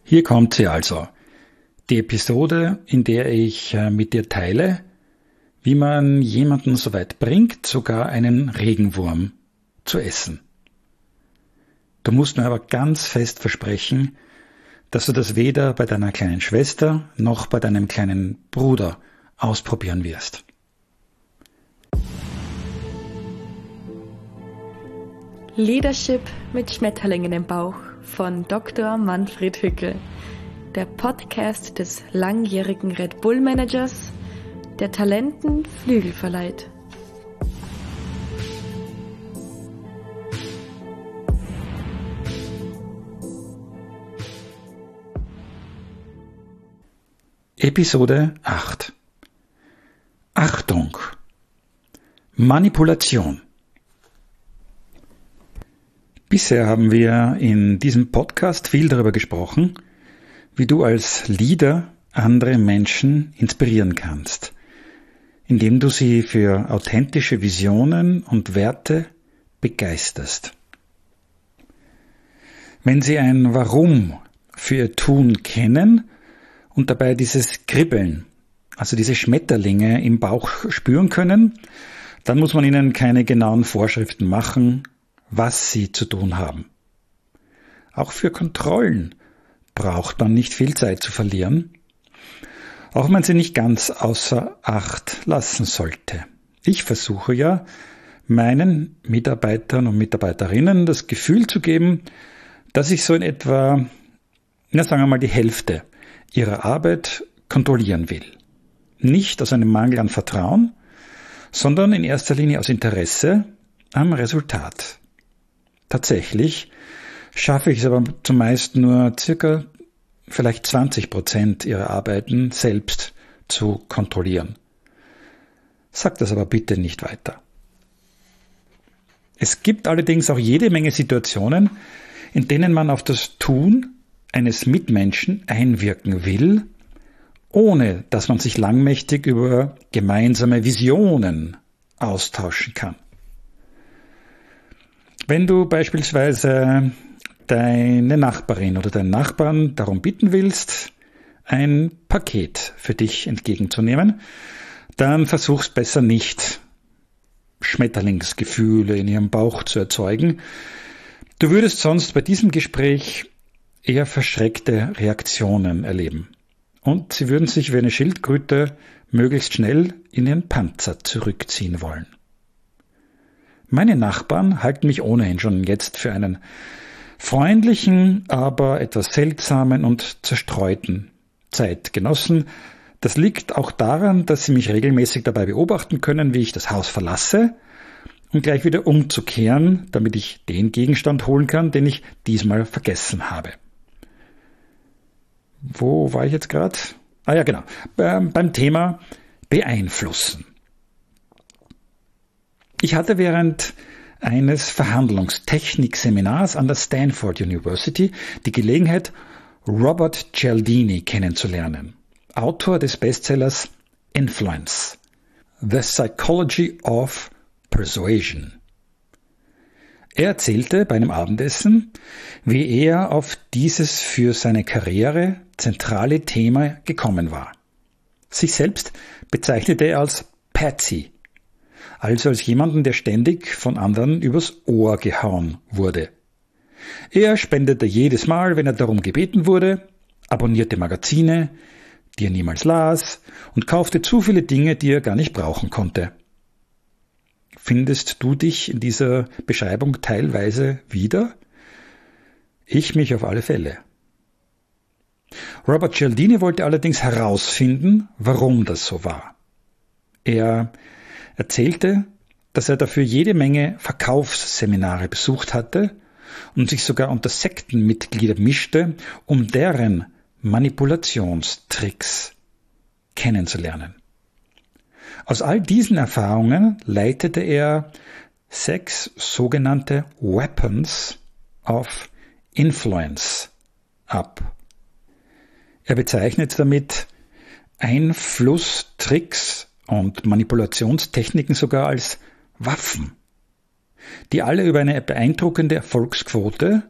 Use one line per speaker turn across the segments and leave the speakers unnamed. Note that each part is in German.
Hier kommt sie also, die Episode, in der ich mit dir teile, wie man jemanden so weit bringt, sogar einen Regenwurm zu essen. Du musst mir aber ganz fest versprechen, dass du das weder bei deiner kleinen Schwester noch bei deinem kleinen Bruder ausprobieren wirst.
Leadership mit Schmetterlingen im Bauch von Dr. Manfred Hückel, der Podcast des langjährigen Red Bull Managers, der Talenten Flügel verleiht.
Episode 8. Achtung! Manipulation. Bisher haben wir in diesem Podcast viel darüber gesprochen, wie du als Leader andere Menschen inspirieren kannst, indem du sie für authentische Visionen und Werte begeisterst. Wenn sie ein Warum für ihr Tun kennen und dabei dieses Kribbeln, also diese Schmetterlinge im Bauch spüren können, dann muss man ihnen keine genauen Vorschriften machen, was sie zu tun haben. Auch für Kontrollen braucht man nicht viel Zeit zu verlieren, auch wenn man sie nicht ganz außer Acht lassen sollte. Ich versuche ja, meinen Mitarbeitern und Mitarbeiterinnen das Gefühl zu geben, dass ich so in etwa, sagen wir mal, die Hälfte ihrer Arbeit kontrollieren will. Nicht aus einem Mangel an Vertrauen, sondern in erster Linie aus Interesse am Resultat. Tatsächlich schaffe ich es aber zumeist nur circa vielleicht 20% ihrer Arbeiten selbst zu kontrollieren. Sag das aber bitte nicht weiter. Es gibt allerdings auch jede Menge Situationen, in denen man auf das Tun eines Mitmenschen einwirken will, ohne dass man sich langmächtig über gemeinsame Visionen austauschen kann. Wenn du beispielsweise deine Nachbarin oder deinen Nachbarn darum bitten willst, ein Paket für dich entgegenzunehmen, dann versuch's besser nicht, Schmetterlingsgefühle in ihrem Bauch zu erzeugen. Du würdest sonst bei diesem Gespräch eher verschreckte Reaktionen erleben. Und sie würden sich wie eine Schildkröte möglichst schnell in ihren Panzer zurückziehen wollen. Meine Nachbarn halten mich ohnehin schon jetzt für einen freundlichen, aber etwas seltsamen und zerstreuten Zeitgenossen. Das liegt auch daran, dass sie mich regelmäßig dabei beobachten können, wie ich das Haus verlasse, um gleich wieder umzukehren, damit ich den Gegenstand holen kann, den ich diesmal vergessen habe. Wo war ich jetzt gerade? Ja, genau. Beim Thema beeinflussen. Ich hatte während eines Verhandlungstechnikseminars an der Stanford University die Gelegenheit, Robert Cialdini kennenzulernen, Autor des Bestsellers Influence, The Psychology of Persuasion. Er erzählte bei einem Abendessen, wie er auf dieses für seine Karriere zentrale Thema gekommen war. Sich selbst bezeichnete er als Patsy, also als jemanden, der ständig von anderen übers Ohr gehauen wurde. Er spendete jedes Mal, wenn er darum gebeten wurde, abonnierte Magazine, die er niemals las, und kaufte zu viele Dinge, die er gar nicht brauchen konnte. Findest du dich in dieser Beschreibung teilweise wieder? Ich mich auf alle Fälle. Robert Cialdini wollte allerdings herausfinden, warum das so war. Er erzählte, dass er dafür jede Menge Verkaufsseminare besucht hatte und sich sogar unter Sektenmitglieder mischte, um deren Manipulationstricks kennenzulernen. Aus all diesen Erfahrungen leitete er 6 sogenannte Weapons of Influence ab. Er bezeichnet damit Einflusstricks und Manipulationstechniken sogar als Waffen, die alle über eine beeindruckende Erfolgsquote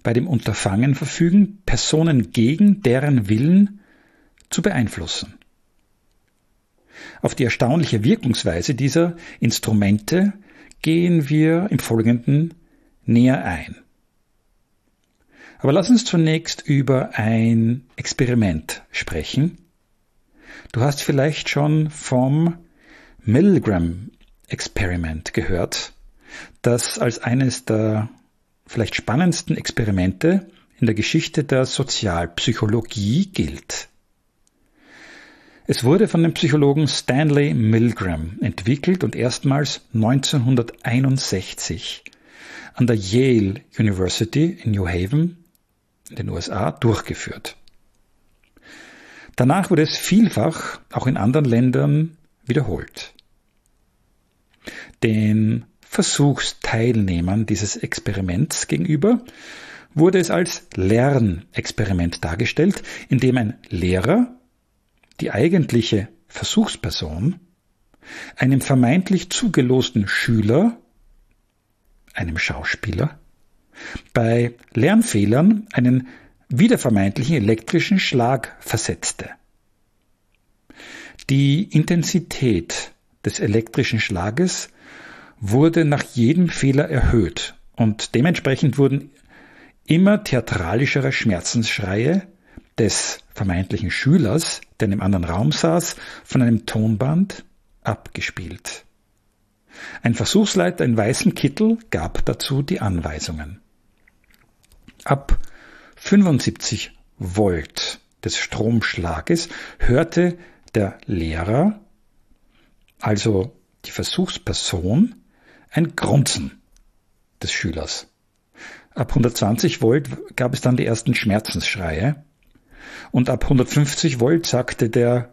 bei dem Unterfangen verfügen, Personen gegen deren Willen zu beeinflussen. Auf die erstaunliche Wirkungsweise dieser Instrumente gehen wir im Folgenden näher ein. Aber lass uns zunächst über ein Experiment sprechen. Du hast vielleicht schon vom Milgram-Experiment gehört, das als eines der vielleicht spannendsten Experimente in der Geschichte der Sozialpsychologie gilt. Es wurde von dem Psychologen Stanley Milgram entwickelt und erstmals 1961 an der Yale University in New Haven in den USA durchgeführt. Danach wurde es vielfach auch in anderen Ländern wiederholt. Den Versuchsteilnehmern dieses Experiments gegenüber wurde es als Lernexperiment dargestellt, in dem ein Lehrer, die eigentliche Versuchsperson, einem vermeintlich zugelosten Schüler, einem Schauspieler, bei Lernfehlern einen wiedervermeintlichen elektrischen Schlag versetzte. Die Intensität des elektrischen Schlages wurde nach jedem Fehler erhöht und dementsprechend wurden immer theatralischere Schmerzensschreie des vermeintlichen Schülers, der in einem anderen Raum saß, von einem Tonband abgespielt. Ein Versuchsleiter in weißem Kittel gab dazu die Anweisungen. Ab 75 Volt des Stromschlages hörte der Lehrer, also die Versuchsperson, ein Grunzen des Schülers. Ab 120 Volt gab es dann die ersten Schmerzensschreie und ab 150 Volt sagte der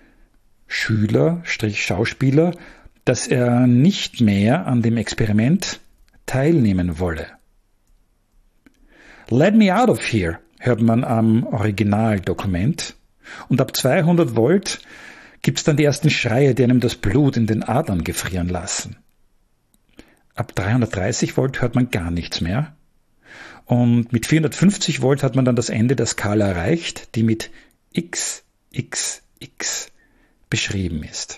Schüler-Schauspieler, dass er nicht mehr an dem Experiment teilnehmen wolle. Let me out of here, hört man am Originaldokument. Und ab 200 Volt gibt's dann die ersten Schreie, die einem das Blut in den Adern gefrieren lassen. Ab 330 Volt hört man gar nichts mehr. Und mit 450 Volt hat man dann das Ende der Skala erreicht, die mit XXX beschrieben ist.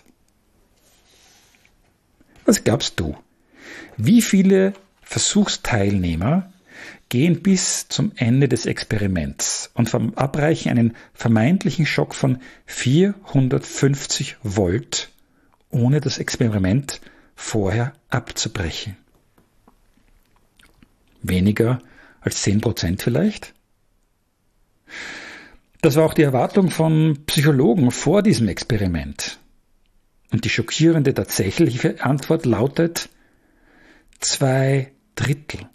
Was glaubst du? Wie viele Versuchsteilnehmer gehen bis zum Ende des Experiments und verabreichen einen vermeintlichen Schock von 450 Volt, ohne das Experiment vorher abzubrechen? Weniger als 10% vielleicht? Das war auch die Erwartung von Psychologen vor diesem Experiment. Und die schockierende tatsächliche Antwort lautet 2/3.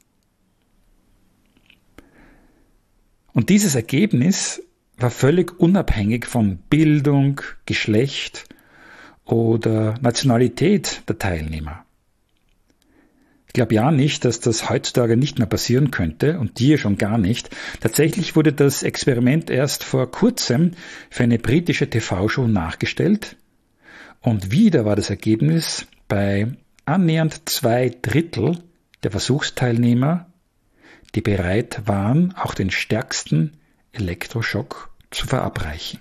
Und dieses Ergebnis war völlig unabhängig von Bildung, Geschlecht oder Nationalität der Teilnehmer. Ich glaube ja nicht, dass das heutzutage nicht mehr passieren könnte und dir schon gar nicht. Tatsächlich wurde das Experiment erst vor kurzem für eine britische TV-Show nachgestellt und wieder war das Ergebnis bei annähernd 2/3 der Versuchsteilnehmer, die bereit waren, auch den stärksten Elektroschock zu verabreichen.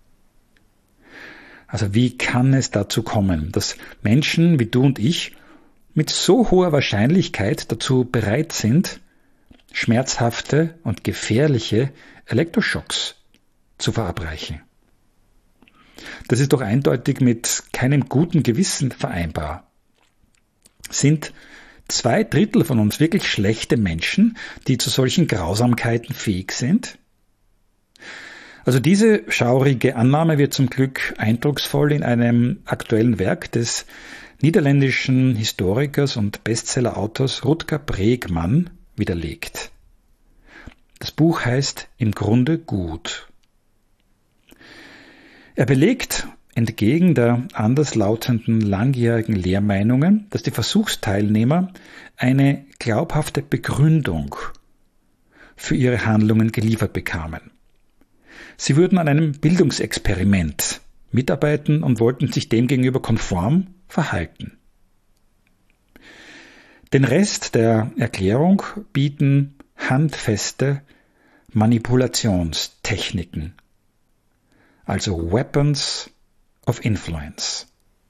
Also wie kann es dazu kommen, dass Menschen wie du und ich mit so hoher Wahrscheinlichkeit dazu bereit sind, schmerzhafte und gefährliche Elektroschocks zu verabreichen? Das ist doch eindeutig mit keinem guten Gewissen vereinbar. Sind 2/3 von uns wirklich schlechte Menschen, die zu solchen Grausamkeiten fähig sind? Also diese schaurige Annahme wird zum Glück eindrucksvoll in einem aktuellen Werk des niederländischen Historikers und Bestseller-Autors Rutger Bregman widerlegt. Das Buch heißt Im Grunde gut. Er belegt, entgegen der anderslautenden langjährigen Lehrmeinungen, dass die Versuchsteilnehmer eine glaubhafte Begründung für ihre Handlungen geliefert bekamen. Sie würden an einem Bildungsexperiment mitarbeiten und wollten sich demgegenüber konform verhalten. Den Rest der Erklärung bieten handfeste Manipulationstechniken, also Weapons of Influence.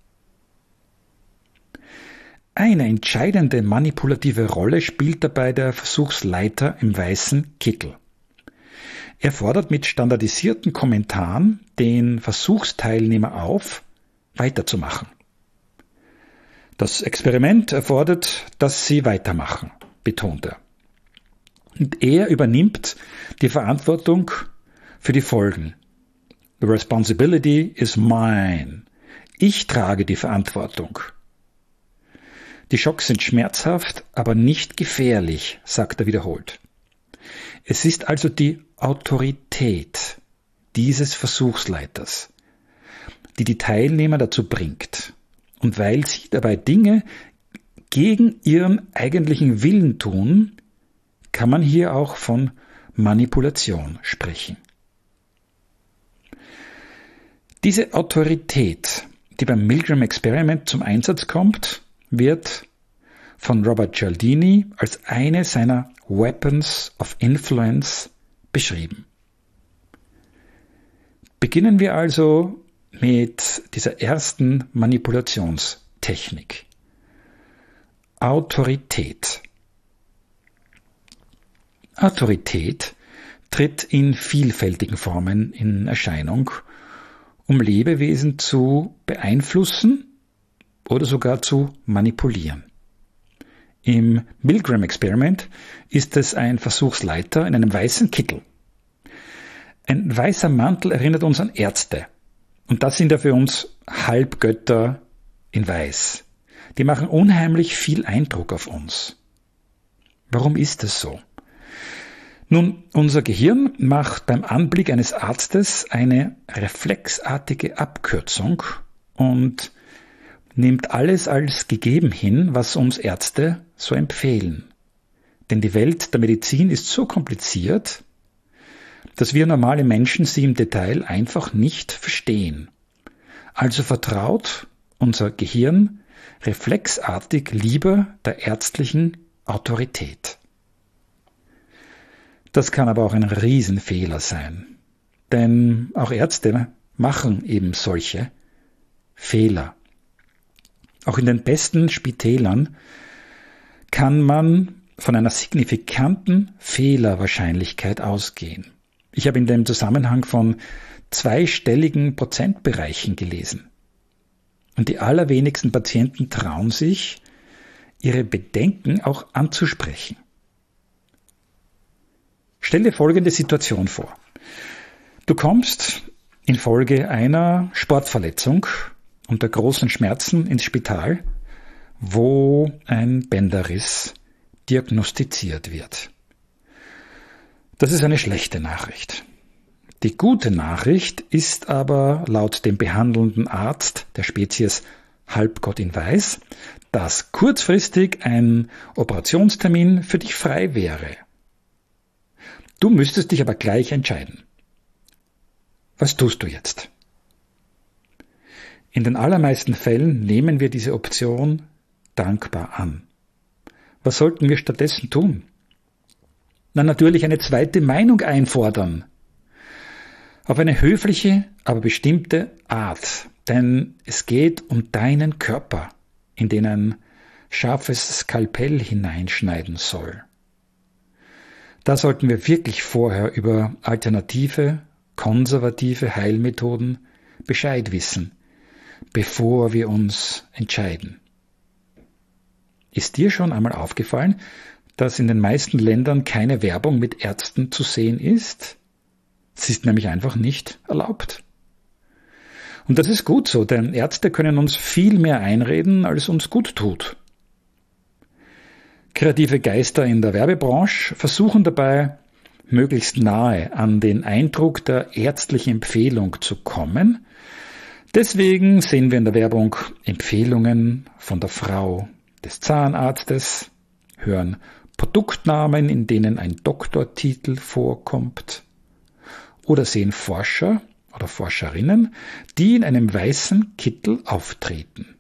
Eine entscheidende manipulative Rolle spielt dabei der Versuchsleiter im weißen Kittel. Er fordert mit standardisierten Kommentaren den Versuchsteilnehmer auf, weiterzumachen. Das Experiment erfordert, dass sie weitermachen, betont er. Und er übernimmt die Verantwortung für die Folgen. The responsibility is mine. Ich trage die Verantwortung. Die Schocks sind schmerzhaft, aber nicht gefährlich, sagt er wiederholt. Es ist also die Autorität dieses Versuchsleiters, die die Teilnehmer dazu bringt. Und weil sie dabei Dinge gegen ihren eigentlichen Willen tun, kann man hier auch von Manipulation sprechen. Diese Autorität, die beim Milgram Experiment zum Einsatz kommt, wird von Robert Cialdini als eine seiner Weapons of Influence beschrieben. Beginnen wir also mit dieser ersten Manipulationstechnik. Autorität. Autorität tritt in vielfältigen Formen in Erscheinung, um Lebewesen zu beeinflussen oder sogar zu manipulieren. Im Milgram-Experiment ist es ein Versuchsleiter in einem weißen Kittel. Ein weißer Mantel erinnert uns an Ärzte. Und das sind ja für uns Halbgötter in Weiß. Die machen unheimlich viel Eindruck auf uns. Warum ist es so? Nun, unser Gehirn macht beim Anblick eines Arztes eine reflexartige Abkürzung und nimmt alles als gegeben hin, was uns Ärzte so empfehlen. Denn die Welt der Medizin ist so kompliziert, dass wir normale Menschen sie im Detail einfach nicht verstehen. Also vertraut unser Gehirn reflexartig lieber der ärztlichen Autorität. Das kann aber auch ein Riesenfehler sein, denn auch Ärzte machen eben solche Fehler. Auch in den besten Spitälern kann man von einer signifikanten Fehlerwahrscheinlichkeit ausgehen. Ich habe in dem Zusammenhang von zweistelligen Prozentbereichen gelesen. Und die allerwenigsten Patienten trauen sich, ihre Bedenken auch anzusprechen. Stell dir folgende Situation vor. Du kommst infolge einer Sportverletzung unter großen Schmerzen ins Spital, wo ein Bänderriss diagnostiziert wird. Das ist eine schlechte Nachricht. Die gute Nachricht ist aber laut dem behandelnden Arzt der Spezies Halbgott in Weiß, dass kurzfristig ein Operationstermin für dich frei wäre. Du müsstest dich aber gleich entscheiden. Was tust du jetzt? In den allermeisten Fällen nehmen wir diese Option dankbar an. Was sollten wir stattdessen tun? Na, natürlich eine zweite Meinung einfordern. Auf eine höfliche, aber bestimmte Art. Denn es geht um deinen Körper, in den ein scharfes Skalpell hineinschneiden soll. Da sollten wir wirklich vorher über alternative, konservative Heilmethoden Bescheid wissen, bevor wir uns entscheiden. Ist dir schon einmal aufgefallen, dass in den meisten Ländern keine Werbung mit Ärzten zu sehen ist? Es ist nämlich einfach nicht erlaubt. Und das ist gut so, denn Ärzte können uns viel mehr einreden, als uns gut tut. Kreative Geister in der Werbebranche versuchen dabei, möglichst nahe an den Eindruck der ärztlichen Empfehlung zu kommen. Deswegen sehen wir in der Werbung Empfehlungen von der Frau des Zahnarztes, hören Produktnamen, in denen ein Doktortitel vorkommt, oder sehen Forscher oder Forscherinnen, die in einem weißen Kittel auftreten.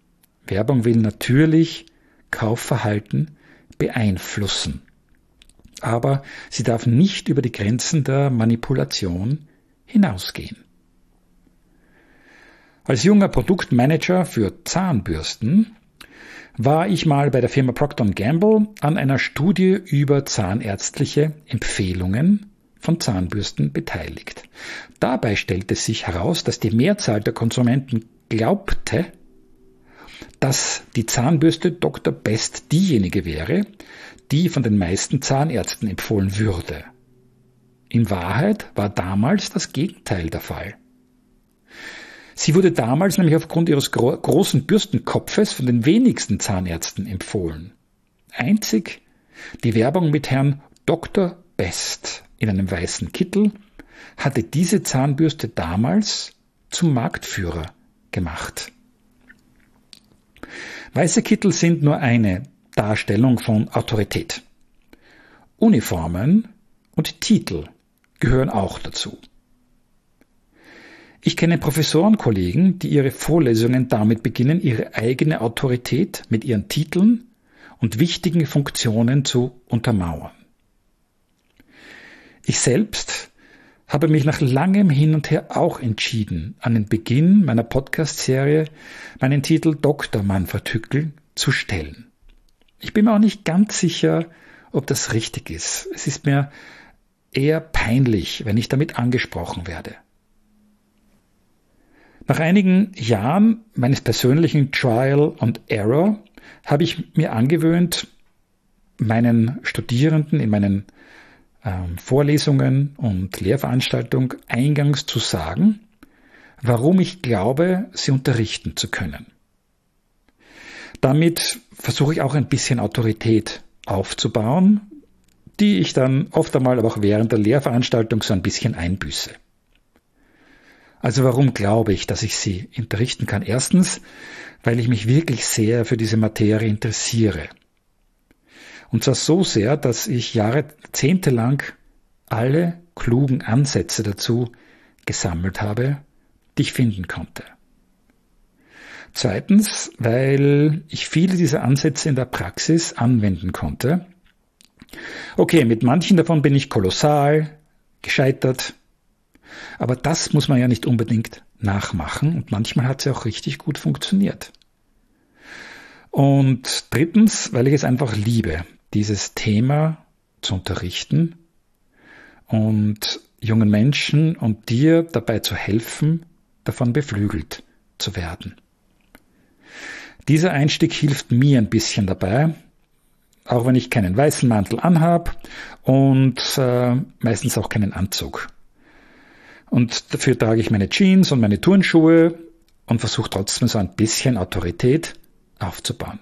Werbung will natürlich Kaufverhalten beeinflussen. aber sie darf nicht über die Grenzen der Manipulation hinausgehen. Als junger Produktmanager für Zahnbürsten war ich mal bei der Firma Procter & Gamble an einer Studie über zahnärztliche Empfehlungen von Zahnbürsten beteiligt. Dabei stellte sich heraus, dass die Mehrzahl der Konsumenten glaubte, dass die Zahnbürste Dr. Best diejenige wäre, die von den meisten Zahnärzten empfohlen würde. In Wahrheit war damals das Gegenteil der Fall. Sie wurde damals nämlich aufgrund ihres großen Bürstenkopfes von den wenigsten Zahnärzten empfohlen. Einzig die Werbung mit Herrn Dr. Best in einem weißen Kittel hatte diese Zahnbürste damals zum Marktführer gemacht. Weiße Kittel sind nur eine Darstellung von Autorität. Uniformen und Titel gehören auch dazu. Ich kenne Professorenkollegen, die ihre Vorlesungen damit beginnen, ihre eigene Autorität mit ihren Titeln und wichtigen Funktionen zu untermauern. Ich selbst habe mich nach langem Hin und Her auch entschieden, an den Beginn meiner Podcast-Serie meinen Titel Dr. Manfred Hückel zu stellen. Ich bin mir auch nicht ganz sicher, ob das richtig ist. Es ist mir eher peinlich, wenn ich damit angesprochen werde. Nach einigen Jahren meines persönlichen Trial and Error habe ich mir angewöhnt, meinen Studierenden in meinen Vorlesungen und Lehrveranstaltungen eingangs zu sagen, warum ich glaube, sie unterrichten zu können. Damit versuche ich auch ein bisschen Autorität aufzubauen, die ich dann oft einmal aber auch während der Lehrveranstaltung so ein bisschen einbüße. Also warum glaube ich, dass ich sie unterrichten kann? Erstens, weil ich mich wirklich sehr für diese Materie interessiere. Und zwar so sehr, dass ich jahrzehntelang alle klugen Ansätze dazu gesammelt habe, die ich finden konnte. Zweitens, weil ich viele dieser Ansätze in der Praxis anwenden konnte. Okay, mit manchen davon bin ich kolossal gescheitert, aber das muss man ja nicht unbedingt nachmachen und manchmal hat es ja auch richtig gut funktioniert. Und drittens, weil ich es einfach liebe, dieses Thema zu unterrichten und jungen Menschen und dir dabei zu helfen, davon beflügelt zu werden. Dieser Einstieg hilft mir ein bisschen dabei, auch wenn ich keinen weißen Mantel anhabe und meistens auch keinen Anzug. Und dafür trage ich meine Jeans und meine Turnschuhe und versuche trotzdem so ein bisschen Autorität aufzubauen.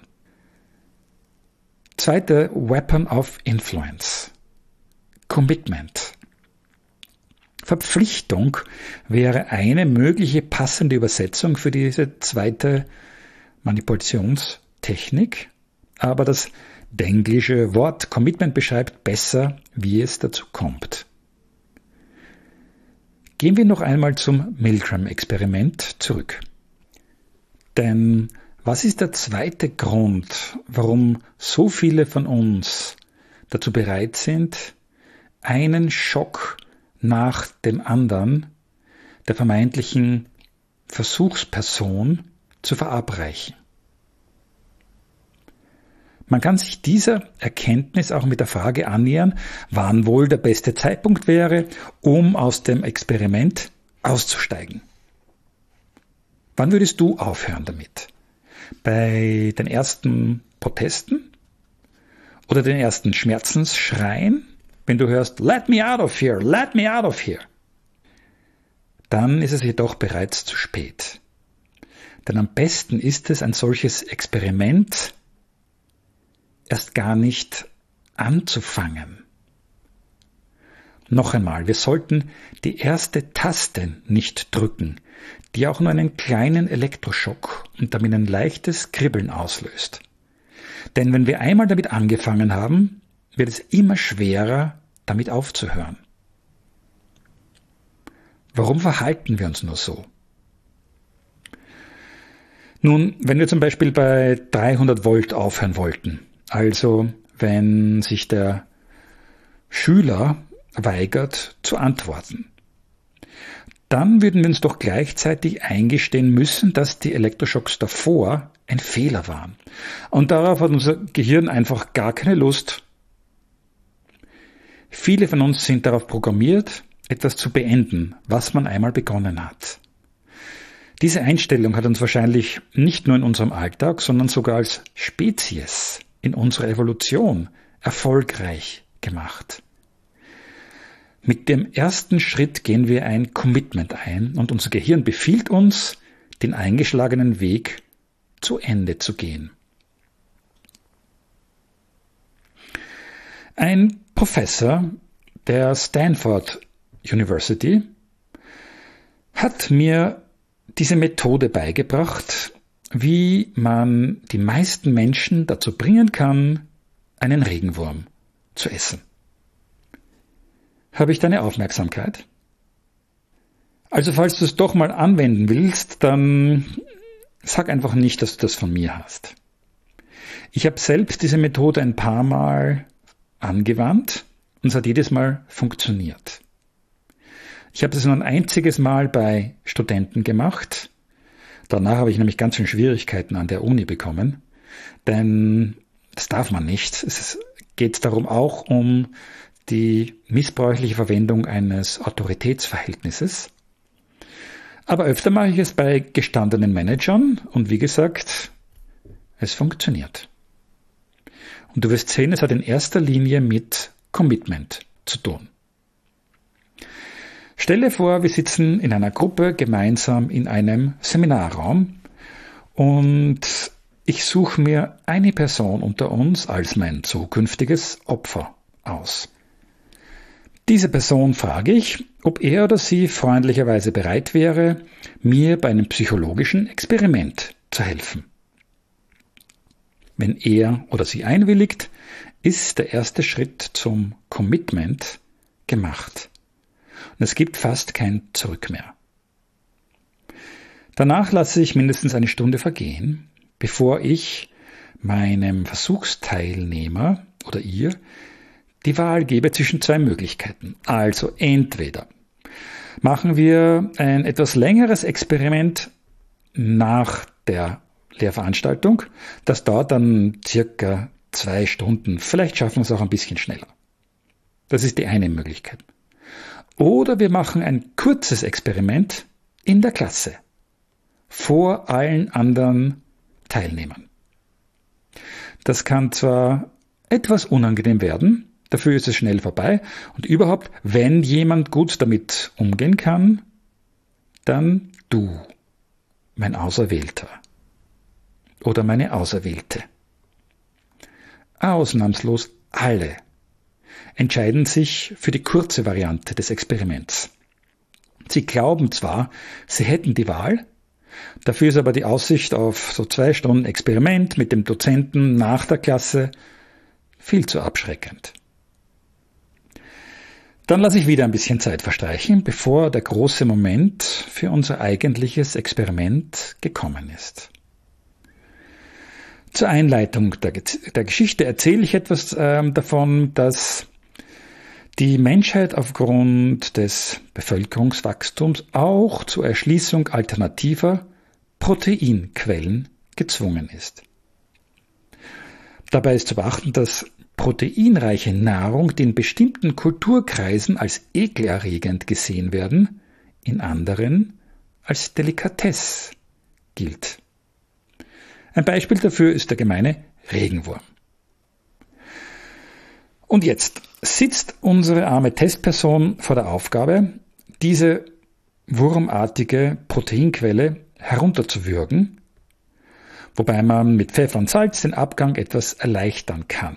Zweite Weapon of Influence. Commitment. Verpflichtung wäre eine mögliche passende Übersetzung für diese zweite Manipulationstechnik, aber das englische Wort Commitment beschreibt besser, wie es dazu kommt. Gehen wir noch einmal zum Milgram-Experiment zurück. Denn was ist der zweite Grund, warum so viele von uns dazu bereit sind, einen Schock nach dem anderen der vermeintlichen Versuchsperson zu verabreichen? Man kann sich dieser Erkenntnis auch mit der Frage annähern, wann wohl der beste Zeitpunkt wäre, um aus dem Experiment auszusteigen. Wann würdest du aufhören damit? Bei den ersten Protesten? Oder den ersten Schmerzensschreien? Wenn du hörst, let me out of here, let me out of here. Dann ist es jedoch bereits zu spät. Denn am besten ist es, ein solches Experiment erst gar nicht anzufangen. Noch einmal, wir sollten die erste Taste nicht drücken, die auch nur einen kleinen Elektroschock und damit ein leichtes Kribbeln auslöst. Denn wenn wir einmal damit angefangen haben, wird es immer schwerer, damit aufzuhören. Warum verhalten wir uns nur so? Nun, wenn wir zum Beispiel bei 300 Volt aufhören wollten, also wenn sich der Schüler weigert zu antworten, dann würden wir uns doch gleichzeitig eingestehen müssen, dass die Elektroschocks davor ein Fehler waren. Und darauf hat unser Gehirn einfach gar keine Lust. Viele von uns sind darauf programmiert, etwas zu beenden, was man einmal begonnen hat. Diese Einstellung hat uns wahrscheinlich nicht nur in unserem Alltag, sondern sogar als Spezies in unserer Evolution erfolgreich gemacht. Mit dem ersten Schritt gehen wir ein Commitment ein und unser Gehirn befiehlt uns, den eingeschlagenen Weg zu Ende zu gehen. Ein Professor der Stanford University hat mir diese Methode beigebracht, wie man die meisten Menschen dazu bringen kann, einen Regenwurm zu essen. Habe ich deine Aufmerksamkeit? Also falls du es doch mal anwenden willst, dann sag einfach nicht, dass du das von mir hast. Ich habe selbst diese Methode ein paar Mal angewandt und es hat jedes Mal funktioniert. Ich habe das nur ein einziges Mal bei Studenten gemacht. Danach habe ich nämlich ganz schön Schwierigkeiten an der Uni bekommen, denn das darf man nicht. Es geht darum auch um die missbräuchliche Verwendung eines Autoritätsverhältnisses. Aber öfter mache ich es bei gestandenen Managern und wie gesagt, es funktioniert. Und du wirst sehen, es hat in erster Linie mit Commitment zu tun. Stelle vor, wir sitzen in einer Gruppe gemeinsam in einem Seminarraum und ich suche mir eine Person unter uns als mein zukünftiges Opfer aus. Diese Person frage ich, ob er oder sie freundlicherweise bereit wäre, mir bei einem psychologischen Experiment zu helfen. Wenn er oder sie einwilligt, ist der erste Schritt zum Commitment gemacht. Und es gibt fast kein Zurück mehr. Danach lasse ich mindestens eine Stunde vergehen, bevor ich meinem Versuchsteilnehmer oder ihr die Wahl gebe zwischen zwei Möglichkeiten. Also entweder machen wir ein etwas längeres Experiment nach der Lehrveranstaltung. Das dauert dann circa 2 Stunden. Vielleicht schaffen wir es auch ein bisschen schneller. Das ist die eine Möglichkeit. Oder wir machen ein kurzes Experiment in der Klasse vor allen anderen Teilnehmern. Das kann zwar etwas unangenehm werden, dafür ist es schnell vorbei und überhaupt, wenn jemand gut damit umgehen kann, dann du, mein Auserwählter oder meine Auserwählte. Ausnahmslos alle entscheiden sich für die kurze Variante des Experiments. Sie glauben zwar, sie hätten die Wahl, dafür ist aber die Aussicht auf so 2 Stunden Experiment mit dem Dozenten nach der Klasse viel zu abschreckend. Dann lasse ich wieder ein bisschen Zeit verstreichen, bevor der große Moment für unser eigentliches Experiment gekommen ist. Zur Einleitung der Geschichte erzähle ich etwas davon, dass die Menschheit aufgrund des Bevölkerungswachstums auch zur Erschließung alternativer Proteinquellen gezwungen ist. Dabei ist zu beachten, dass proteinreiche Nahrung, die in bestimmten Kulturkreisen als ekelerregend gesehen werden, in anderen als Delikatesse gilt. Ein Beispiel dafür ist der gemeine Regenwurm. Und jetzt sitzt unsere arme Testperson vor der Aufgabe, diese wurmartige Proteinquelle herunterzuwürgen, wobei man mit Pfeffer und Salz den Abgang etwas erleichtern kann.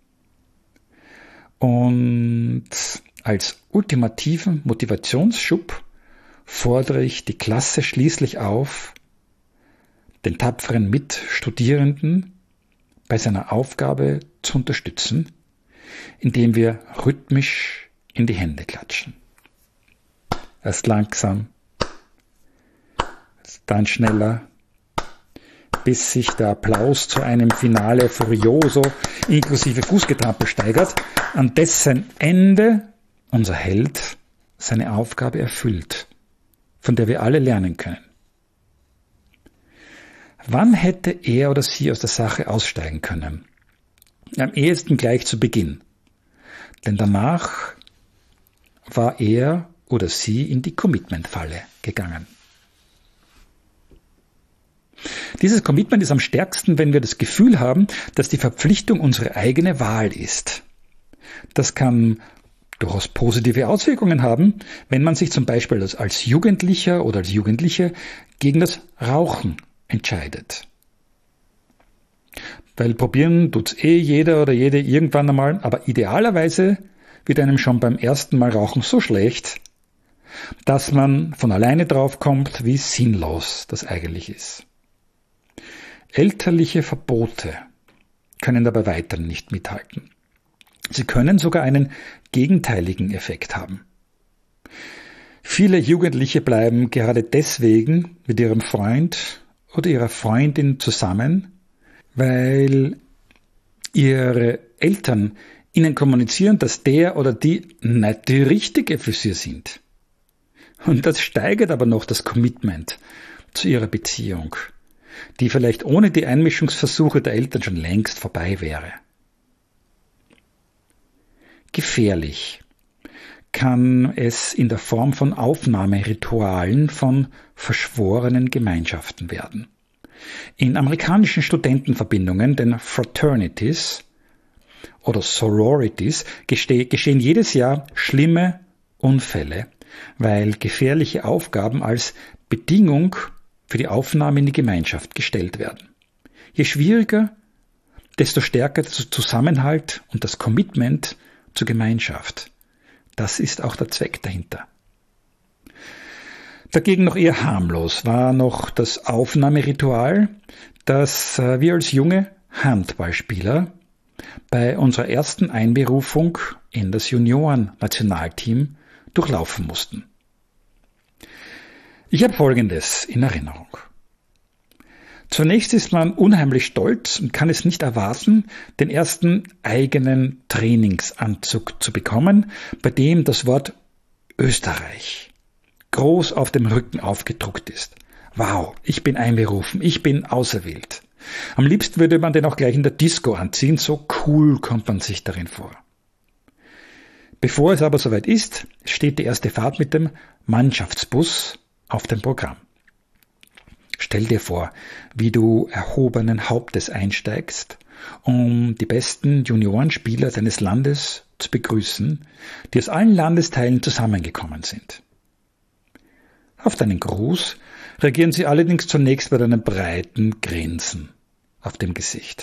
Und als ultimativen Motivationsschub fordere ich die Klasse schließlich auf, den tapferen Mitstudierenden bei seiner Aufgabe zu unterstützen, indem wir rhythmisch in die Hände klatschen. Erst langsam, dann schneller, bis sich der Applaus zu einem Finale Furioso inklusive Fußgetrampel steigert, an dessen Ende unser Held seine Aufgabe erfüllt, von der wir alle lernen können. Wann hätte er oder sie aus der Sache aussteigen können? Am ehesten gleich zu Beginn. Denn danach war er oder sie in die Commitment-Falle gegangen. Dieses Commitment ist am stärksten, wenn wir das Gefühl haben, dass die Verpflichtung unsere eigene Wahl ist. Das kann durchaus positive Auswirkungen haben, wenn man sich zum Beispiel als Jugendlicher oder als Jugendliche gegen das Rauchen entscheidet. Weil probieren tut's jeder oder jede irgendwann einmal, aber idealerweise wird einem schon beim ersten Mal Rauchen so schlecht, dass man von alleine draufkommt, wie sinnlos das eigentlich ist. Elterliche Verbote können dabei weiter nicht mithalten. Sie können sogar einen gegenteiligen Effekt haben. Viele Jugendliche bleiben gerade deswegen mit ihrem Freund oder ihrer Freundin zusammen, weil ihre Eltern ihnen kommunizieren, dass der oder die nicht die Richtige für sie sind. Und das steigert aber noch das Commitment zu ihrer Beziehung, die vielleicht ohne die Einmischungsversuche der Eltern schon längst vorbei wäre. Gefährlich kann es in der Form von Aufnahmeritualen von verschworenen Gemeinschaften werden. In amerikanischen Studentenverbindungen, den Fraternities oder Sororities, geschehen jedes Jahr schlimme Unfälle, weil gefährliche Aufgaben als Bedingung für die Aufnahme in die Gemeinschaft gestellt werden. Je schwieriger, desto stärker der Zusammenhalt und das Commitment zur Gemeinschaft. Das ist auch der Zweck dahinter. Dagegen noch eher harmlos war noch das Aufnahmeritual, das wir als junge Handballspieler bei unserer ersten Einberufung in das Junioren-Nationalteam durchlaufen mussten. Ich habe Folgendes in Erinnerung. Zunächst ist man unheimlich stolz und kann es nicht erwarten, den ersten eigenen Trainingsanzug zu bekommen, bei dem das Wort Österreich groß auf dem Rücken aufgedruckt ist. Wow, ich bin einberufen, ich bin auserwählt. Am liebsten würde man den auch gleich in der Disco anziehen, so cool kommt man sich darin vor. Bevor es aber soweit ist, steht die erste Fahrt mit dem Mannschaftsbus auf dem Programm. Stell dir vor, wie du erhobenen Hauptes einsteigst, um die besten Juniorenspieler deines Landes zu begrüßen, die aus allen Landesteilen zusammengekommen sind. Auf deinen Gruß reagieren sie allerdings zunächst mit einem breiten Grinsen auf dem Gesicht.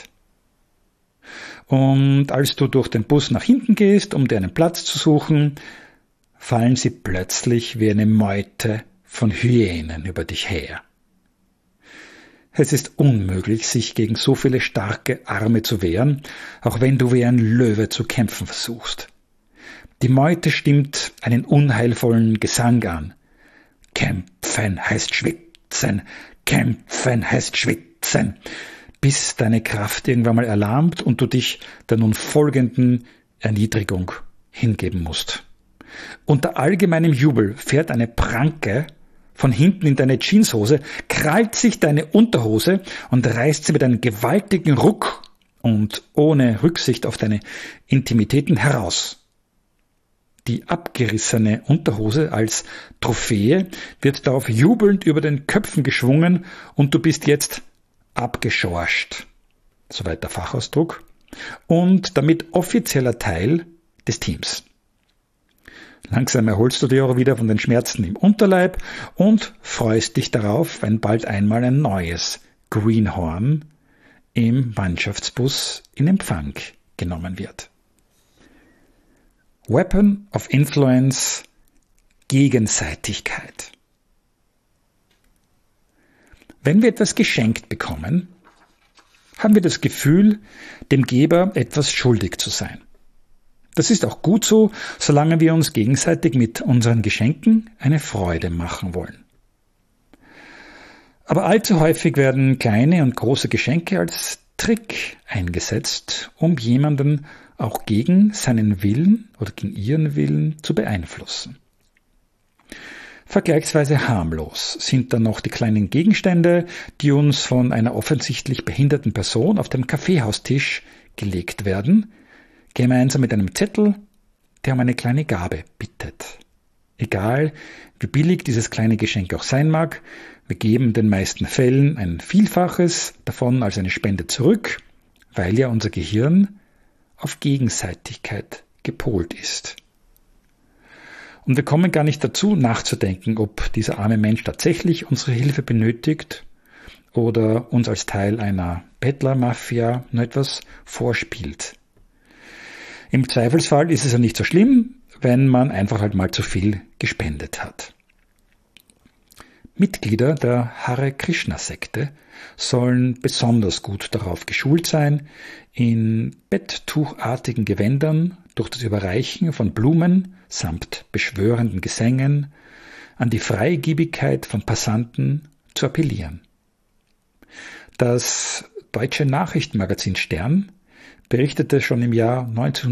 Und als du durch den Bus nach hinten gehst, um dir einen Platz zu suchen, fallen sie plötzlich wie eine Meute von Hyänen über dich her. Es ist unmöglich, sich gegen so viele starke Arme zu wehren, auch wenn du wie ein Löwe zu kämpfen versuchst. Die Meute stimmt einen unheilvollen Gesang an. Kämpfen heißt schwitzen, kämpfen heißt schwitzen, bis deine Kraft irgendwann mal erlahmt und du dich der nun folgenden Erniedrigung hingeben musst. Unter allgemeinem Jubel fährt eine Pranke von hinten in deine Jeanshose, krallt sich deine Unterhose und reißt sie mit einem gewaltigen Ruck und ohne Rücksicht auf deine Intimitäten heraus. Die abgerissene Unterhose als Trophäe wird darauf jubelnd über den Köpfen geschwungen und du bist jetzt abgeschorcht, soweit der Fachausdruck, und damit offizieller Teil des Teams. Langsam erholst du dich auch wieder von den Schmerzen im Unterleib und freust dich darauf, wenn bald einmal ein neues Greenhorn im Mannschaftsbus in Empfang genommen wird. Weapon of Influence, Gegenseitigkeit. Wenn wir etwas geschenkt bekommen, haben wir das Gefühl, dem Geber etwas schuldig zu sein. Das ist auch gut so, solange wir uns gegenseitig mit unseren Geschenken eine Freude machen wollen. Aber allzu häufig werden kleine und große Geschenke als Trick eingesetzt, um jemanden auch gegen seinen Willen oder gegen ihren Willen zu beeinflussen. Vergleichsweise harmlos sind dann noch die kleinen Gegenstände, die uns von einer offensichtlich behinderten Person auf dem Kaffeehaustisch gelegt werden, gemeinsam mit einem Zettel, der um eine kleine Gabe bittet. Egal, wie billig dieses kleine Geschenk auch sein mag, wir geben in den meisten Fällen ein Vielfaches davon als eine Spende zurück, weil ja unser Gehirn auf Gegenseitigkeit gepolt ist. Und wir kommen gar nicht dazu, nachzudenken, ob dieser arme Mensch tatsächlich unsere Hilfe benötigt oder uns als Teil einer Bettlermafia nur etwas vorspielt. Im Zweifelsfall ist es ja nicht so schlimm, wenn man einfach halt mal zu viel gespendet hat. Mitglieder der Hare Krishna-Sekte sollen besonders gut darauf geschult sein, in betttuchartigen Gewändern durch das Überreichen von Blumen samt beschwörenden Gesängen an die Freigebigkeit von Passanten zu appellieren. Das deutsche Nachrichtenmagazin Stern berichtete schon im Jahr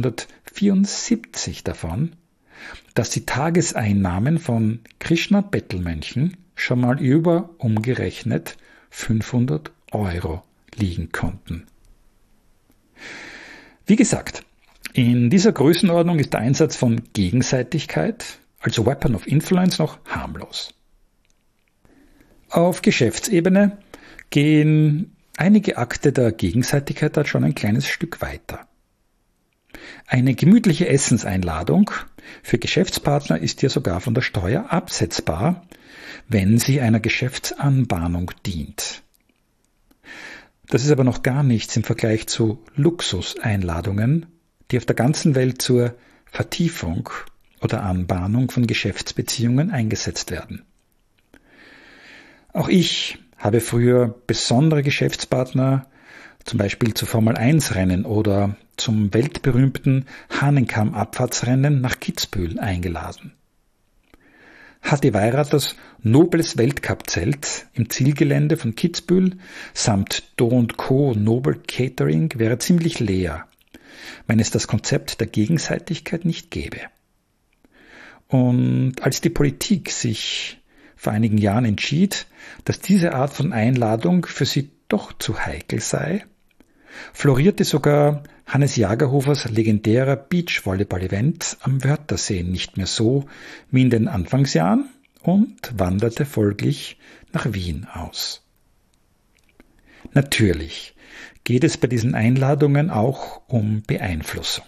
1974 davon, dass die Tageseinnahmen von Krishna-Bettelmönchen schon mal über umgerechnet 500 € liegen konnten. Wie gesagt, in dieser Größenordnung ist der Einsatz von Gegenseitigkeit, also Weapon of Influence, noch harmlos. Auf Geschäftsebene gehen einige Akte der Gegenseitigkeit dort schon ein kleines Stück weiter. Eine gemütliche Essenseinladung für Geschäftspartner ist ja sogar von der Steuer absetzbar, wenn sie einer Geschäftsanbahnung dient. Das ist aber noch gar nichts im Vergleich zu Luxuseinladungen, die auf der ganzen Welt zur Vertiefung oder Anbahnung von Geschäftsbeziehungen eingesetzt werden. Auch ich habe früher besondere Geschäftspartner, zum Beispiel zu Formel-1-Rennen oder zum weltberühmten Hahnenkamm-Abfahrtsrennen nach Kitzbühel eingeladen. HT Weiraters Nobles Weltcup-Zelt im Zielgelände von Kitzbühel samt Do & Co. Nobel Catering wäre ziemlich leer, wenn es das Konzept der Gegenseitigkeit nicht gäbe. Und als die Politik sich vor einigen Jahren entschied, dass diese Art von Einladung für sie doch zu heikel sei, florierte sogar Hannes Jagerhofers legendärer Beachvolleyball-Event am Wörthersee nicht mehr so wie in den Anfangsjahren und wanderte folglich nach Wien aus. Natürlich geht es bei diesen Einladungen auch um Beeinflussung.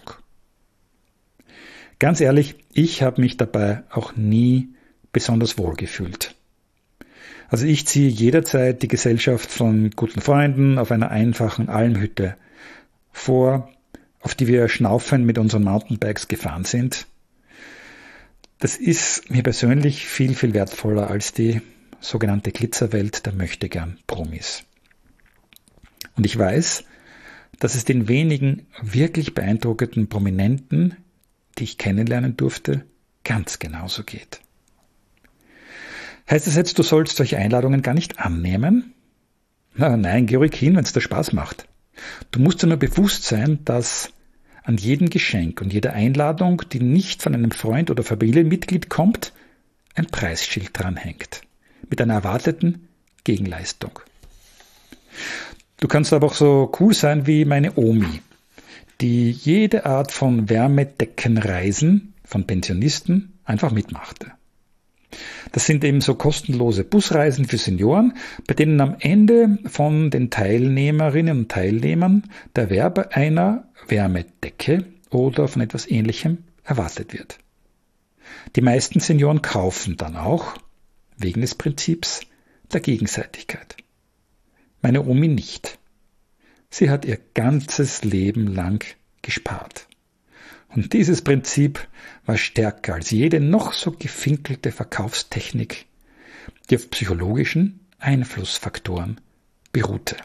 Ganz ehrlich, ich habe mich dabei auch nie besonders wohl gefühlt. Also ich ziehe jederzeit die Gesellschaft von guten Freunden auf einer einfachen Almhütte vor, auf die wir schnaufend mit unseren Mountainbikes gefahren sind. Das ist mir persönlich viel, viel wertvoller als die sogenannte Glitzerwelt der Möchtegern-Promis. Und ich weiß, dass es den wenigen wirklich beeindruckenden Prominenten, die ich kennenlernen durfte, ganz genauso geht. Heißt das jetzt, du sollst solche Einladungen gar nicht annehmen? Nein, geh ruhig hin, wenn es dir Spaß macht. Du musst dir nur bewusst sein, dass an jedem Geschenk und jeder Einladung, die nicht von einem Freund oder Familienmitglied kommt, ein Preisschild dranhängt, mit einer erwarteten Gegenleistung. Du kannst aber auch so cool sein wie meine Omi, die jede Art von Wärmedeckenreisen von Pensionisten einfach mitmachte. Das sind eben so kostenlose Busreisen für Senioren, bei denen am Ende von den Teilnehmerinnen und Teilnehmern der Erwerb einer Wärmedecke oder von etwas Ähnlichem erwartet wird. Die meisten Senioren kaufen dann auch, wegen des Prinzips der Gegenseitigkeit. Meine Omi nicht. Sie hat ihr ganzes Leben lang gespart. Und dieses Prinzip war stärker als jede noch so gefinkelte Verkaufstechnik, die auf psychologischen Einflussfaktoren beruhte.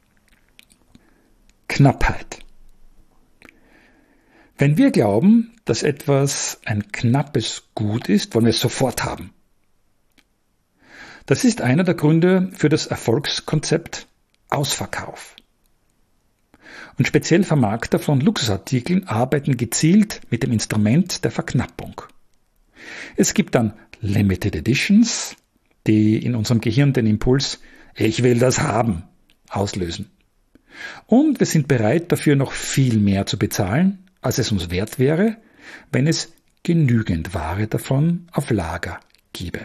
Knappheit. Wenn wir glauben, dass etwas ein knappes Gut ist, wollen wir es sofort haben. Das ist einer der Gründe für das Erfolgskonzept Ausverkauf. Und speziell Vermarkter von Luxusartikeln arbeiten gezielt mit dem Instrument der Verknappung. Es gibt dann Limited Editions, die in unserem Gehirn den Impuls „Ich will das haben" auslösen. Und wir sind bereit, dafür noch viel mehr zu bezahlen, als es uns wert wäre, wenn es genügend Ware davon auf Lager gäbe.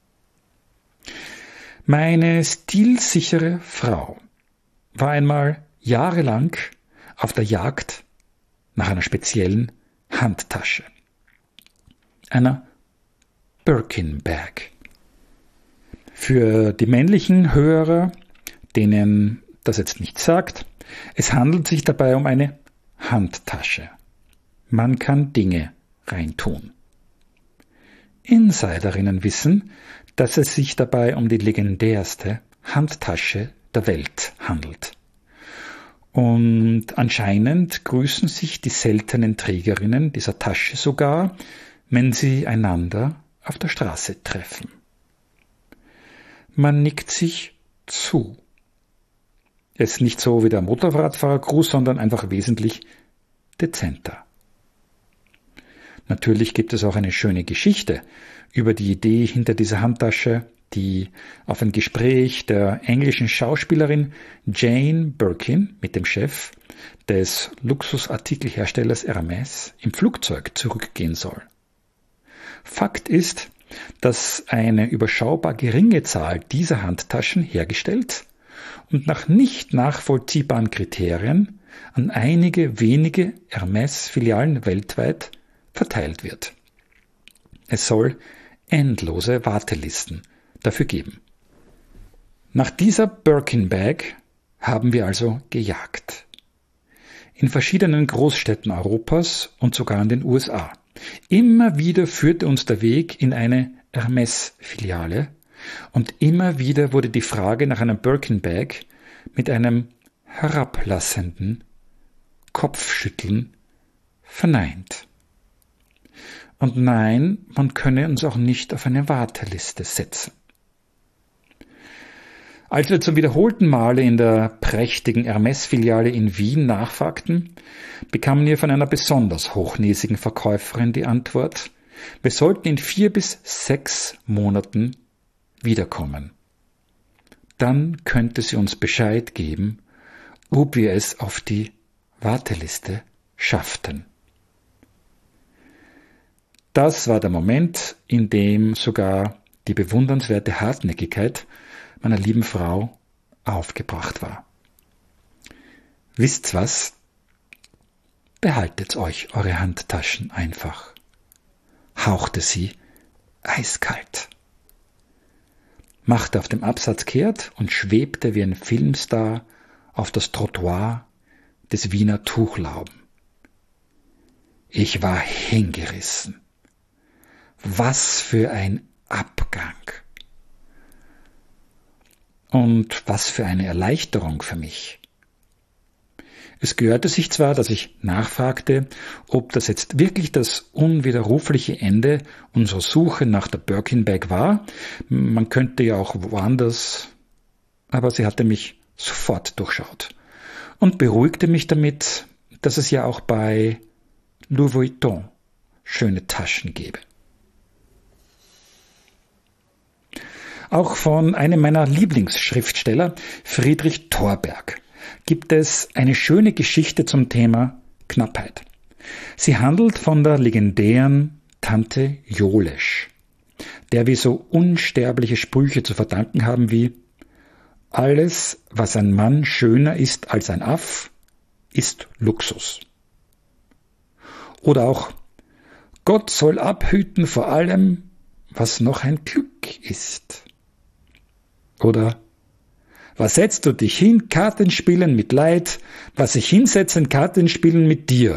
Meine stilsichere Frau war einmal jahrelang auf der Jagd nach einer speziellen Handtasche, einer Birkin Bag. Für die männlichen Hörer, denen das jetzt nichts sagt, es handelt sich dabei um eine Handtasche. Man kann Dinge reintun. Insiderinnen wissen, dass es sich dabei um die legendärste Handtasche der Welt handelt. Und anscheinend grüßen sich die seltenen Trägerinnen dieser Tasche sogar, wenn sie einander auf der Straße treffen. Man nickt sich zu. Es ist nicht so wie der Motorradfahrergruß, sondern einfach wesentlich dezenter. Natürlich gibt es auch eine schöne Geschichte über die Idee hinter dieser Handtasche, die auf ein Gespräch der englischen Schauspielerin Jane Birkin mit dem Chef des Luxusartikelherstellers Hermès im Flugzeug zurückgehen soll. Fakt ist, dass eine überschaubar geringe Zahl dieser Handtaschen hergestellt und nach nicht nachvollziehbaren Kriterien an einige wenige Hermès-Filialen weltweit verteilt wird. Es soll endlose Wartelisten dafür geben. Nach dieser Birkin Bag haben wir also gejagt. In verschiedenen Großstädten Europas und sogar in den USA. Immer wieder führte uns der Weg in eine Hermès-Filiale und immer wieder wurde die Frage nach einer Birkin Bag mit einem herablassenden Kopfschütteln verneint. Und nein, man könne uns auch nicht auf eine Warteliste setzen. Als wir zum wiederholten Male in der prächtigen Hermès-Filiale in Wien nachfragten, bekamen wir von einer besonders hochnäsigen Verkäuferin die Antwort, wir sollten in 4 bis 6 Monaten wiederkommen. Dann könnte sie uns Bescheid geben, ob wir es auf die Warteliste schafften. Das war der Moment, in dem sogar die bewundernswerte Hartnäckigkeit meiner lieben Frau aufgebracht war. Wisst's was? Behaltet euch eure Handtaschen einfach, hauchte sie eiskalt, machte auf dem Absatz kehrt und schwebte wie ein Filmstar auf das Trottoir des Wiener Tuchlauben. Ich war hingerissen. Was für ein Abgang. Und was für eine Erleichterung für mich. Es gehörte sich zwar, dass ich nachfragte, ob das jetzt wirklich das unwiderrufliche Ende unserer Suche nach der Birkin Bag war. Man könnte ja auch woanders, aber sie hatte mich sofort durchschaut und beruhigte mich damit, dass es ja auch bei Louis Vuitton schöne Taschen gäbe. Auch von einem meiner Lieblingsschriftsteller, Friedrich Thorberg, gibt es eine schöne Geschichte zum Thema Knappheit. Sie handelt von der legendären Tante Jolesch, der wir so unsterbliche Sprüche zu verdanken haben wie alles, was ein Mann schöner ist als ein Aff, ist Luxus. Oder auch Gott soll abhüten vor allem, was noch ein Glück ist. Oder was setzt du dich hin, Kartenspielen mit Leid, was sich hinsetzen, Kartenspielen mit dir.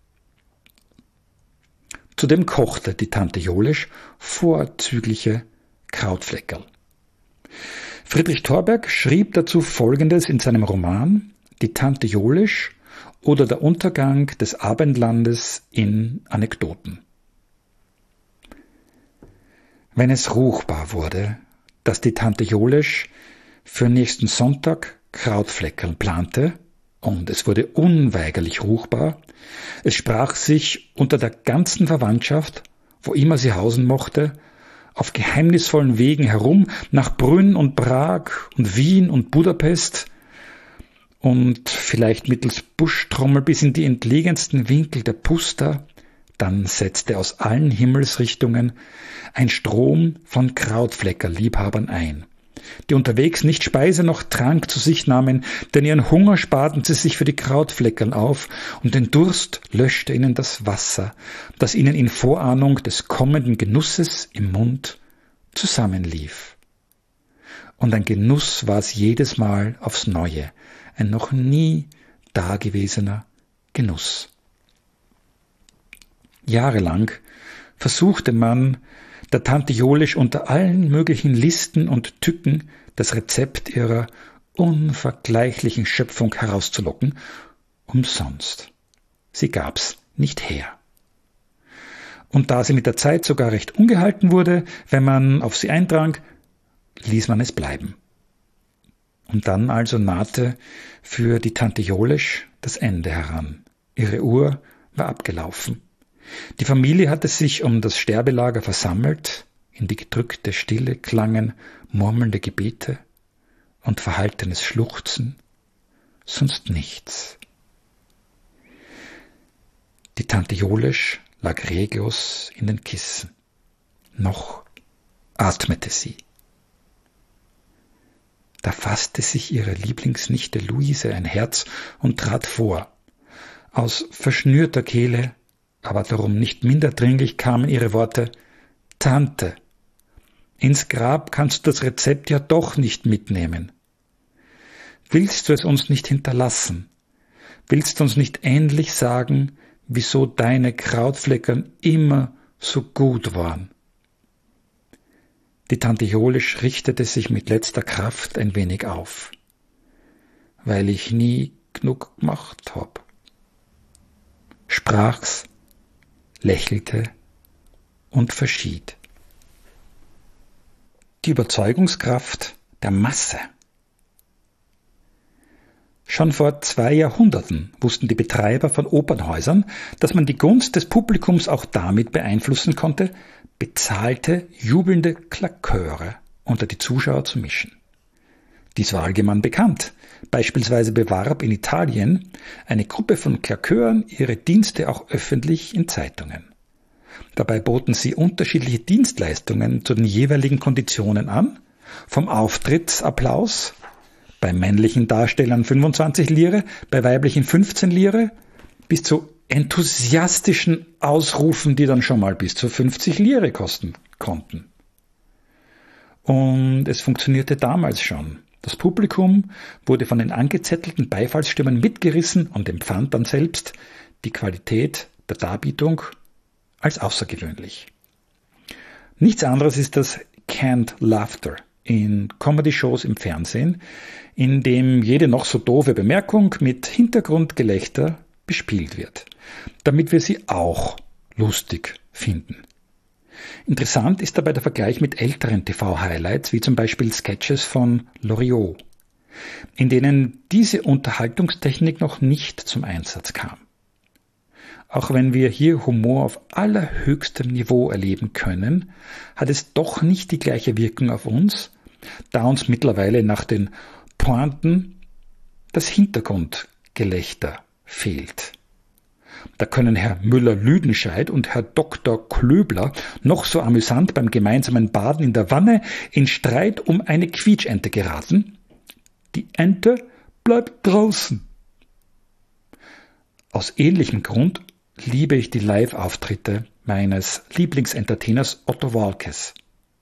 Zudem kochte die Tante Jolesch vorzügliche Krautfleckerl. Friedrich Thorberg schrieb dazu Folgendes in seinem Roman Die Tante Jolesch oder der Untergang des Abendlandes in Anekdoten. Wenn es ruchbar wurde, dass die Tante Jolesch für nächsten Sonntag Krautfleckerl plante, und es wurde unweigerlich ruchbar. Es sprach sich unter der ganzen Verwandtschaft, wo immer sie hausen mochte, auf geheimnisvollen Wegen herum, nach Brünn und Prag und Wien und Budapest und vielleicht mittels Buschtrommel bis in die entlegensten Winkel der Pusta. Dann setzte aus allen Himmelsrichtungen ein Strom von Krautfleckerliebhabern ein, die unterwegs nicht Speise noch Trank zu sich nahmen, denn ihren Hunger sparten sie sich für die Krautfleckerl auf, und den Durst löschte ihnen das Wasser, das ihnen in Vorahnung des kommenden Genusses im Mund zusammenlief. Und ein Genuss war es jedes Mal aufs Neue, ein noch nie dagewesener Genuss. Jahrelang versuchte man, der Tante Jolesch unter allen möglichen Listen und Tücken das Rezept ihrer unvergleichlichen Schöpfung herauszulocken, umsonst. Sie gab's nicht her. Und da sie mit der Zeit sogar recht ungehalten wurde, wenn man auf sie eindrang, ließ man es bleiben. Und dann also nahte für die Tante Jolesch das Ende heran. Ihre Uhr war abgelaufen. Die Familie hatte sich um das Sterbelager versammelt, in die gedrückte Stille klangen murmelnde Gebete und verhaltenes Schluchzen, sonst nichts. Die Tante Jolesch lag reglos in den Kissen. Noch atmete sie. Da fasste sich ihre Lieblingsnichte Luise ein Herz und trat vor. Aus verschnürter Kehle, aber darum nicht minder dringlich, kamen ihre Worte: Tante, ins Grab kannst du das Rezept ja doch nicht mitnehmen. Willst du es uns nicht hinterlassen? Willst du uns nicht endlich sagen, wieso deine Krautfleckern immer so gut waren? Die Tante Jolesch richtete sich mit letzter Kraft ein wenig auf. Weil ich nie genug gemacht hab, sprach's, lächelte und verschied. Die Überzeugungskraft der Masse. Schon vor 2 Jahrhunderten wussten die Betreiber von Opernhäusern, dass man die Gunst des Publikums auch damit beeinflussen konnte, bezahlte, jubelnde Klaköre unter die Zuschauer zu mischen. Dies war allgemein bekannt. Beispielsweise bewarb in Italien eine Gruppe von Klakören ihre Dienste auch öffentlich in Zeitungen. Dabei boten sie unterschiedliche Dienstleistungen zu den jeweiligen Konditionen an, vom Auftrittsapplaus, bei männlichen Darstellern 25 Lire, bei weiblichen 15 Lire, bis zu enthusiastischen Ausrufen, die dann schon mal bis zu 50 Lire kosten konnten. Und es funktionierte damals schon. Das Publikum wurde von den angezettelten Beifallsstimmen mitgerissen und empfand dann selbst die Qualität der Darbietung als außergewöhnlich. Nichts anderes ist das Canned Laughter in Comedy-Shows im Fernsehen, in dem jede noch so doofe Bemerkung mit Hintergrundgelächter bespielt wird, damit wir sie auch lustig finden. Interessant ist dabei der Vergleich mit älteren TV-Highlights, wie zum Beispiel Sketches von Loriot, in denen diese Unterhaltungstechnik noch nicht zum Einsatz kam. Auch wenn wir hier Humor auf allerhöchstem Niveau erleben können, hat es doch nicht die gleiche Wirkung auf uns, da uns mittlerweile nach den Pointen das Hintergrundgelächter fehlt. Da können Herr Müller-Lüdenscheid und Herr Dr. Klöbler noch so amüsant beim gemeinsamen Baden in der Wanne in Streit um eine Quietschente geraten. Die Ente bleibt draußen. Aus ähnlichem Grund liebe ich die Live-Auftritte meines Lieblingsentertainers Otto Waalkes.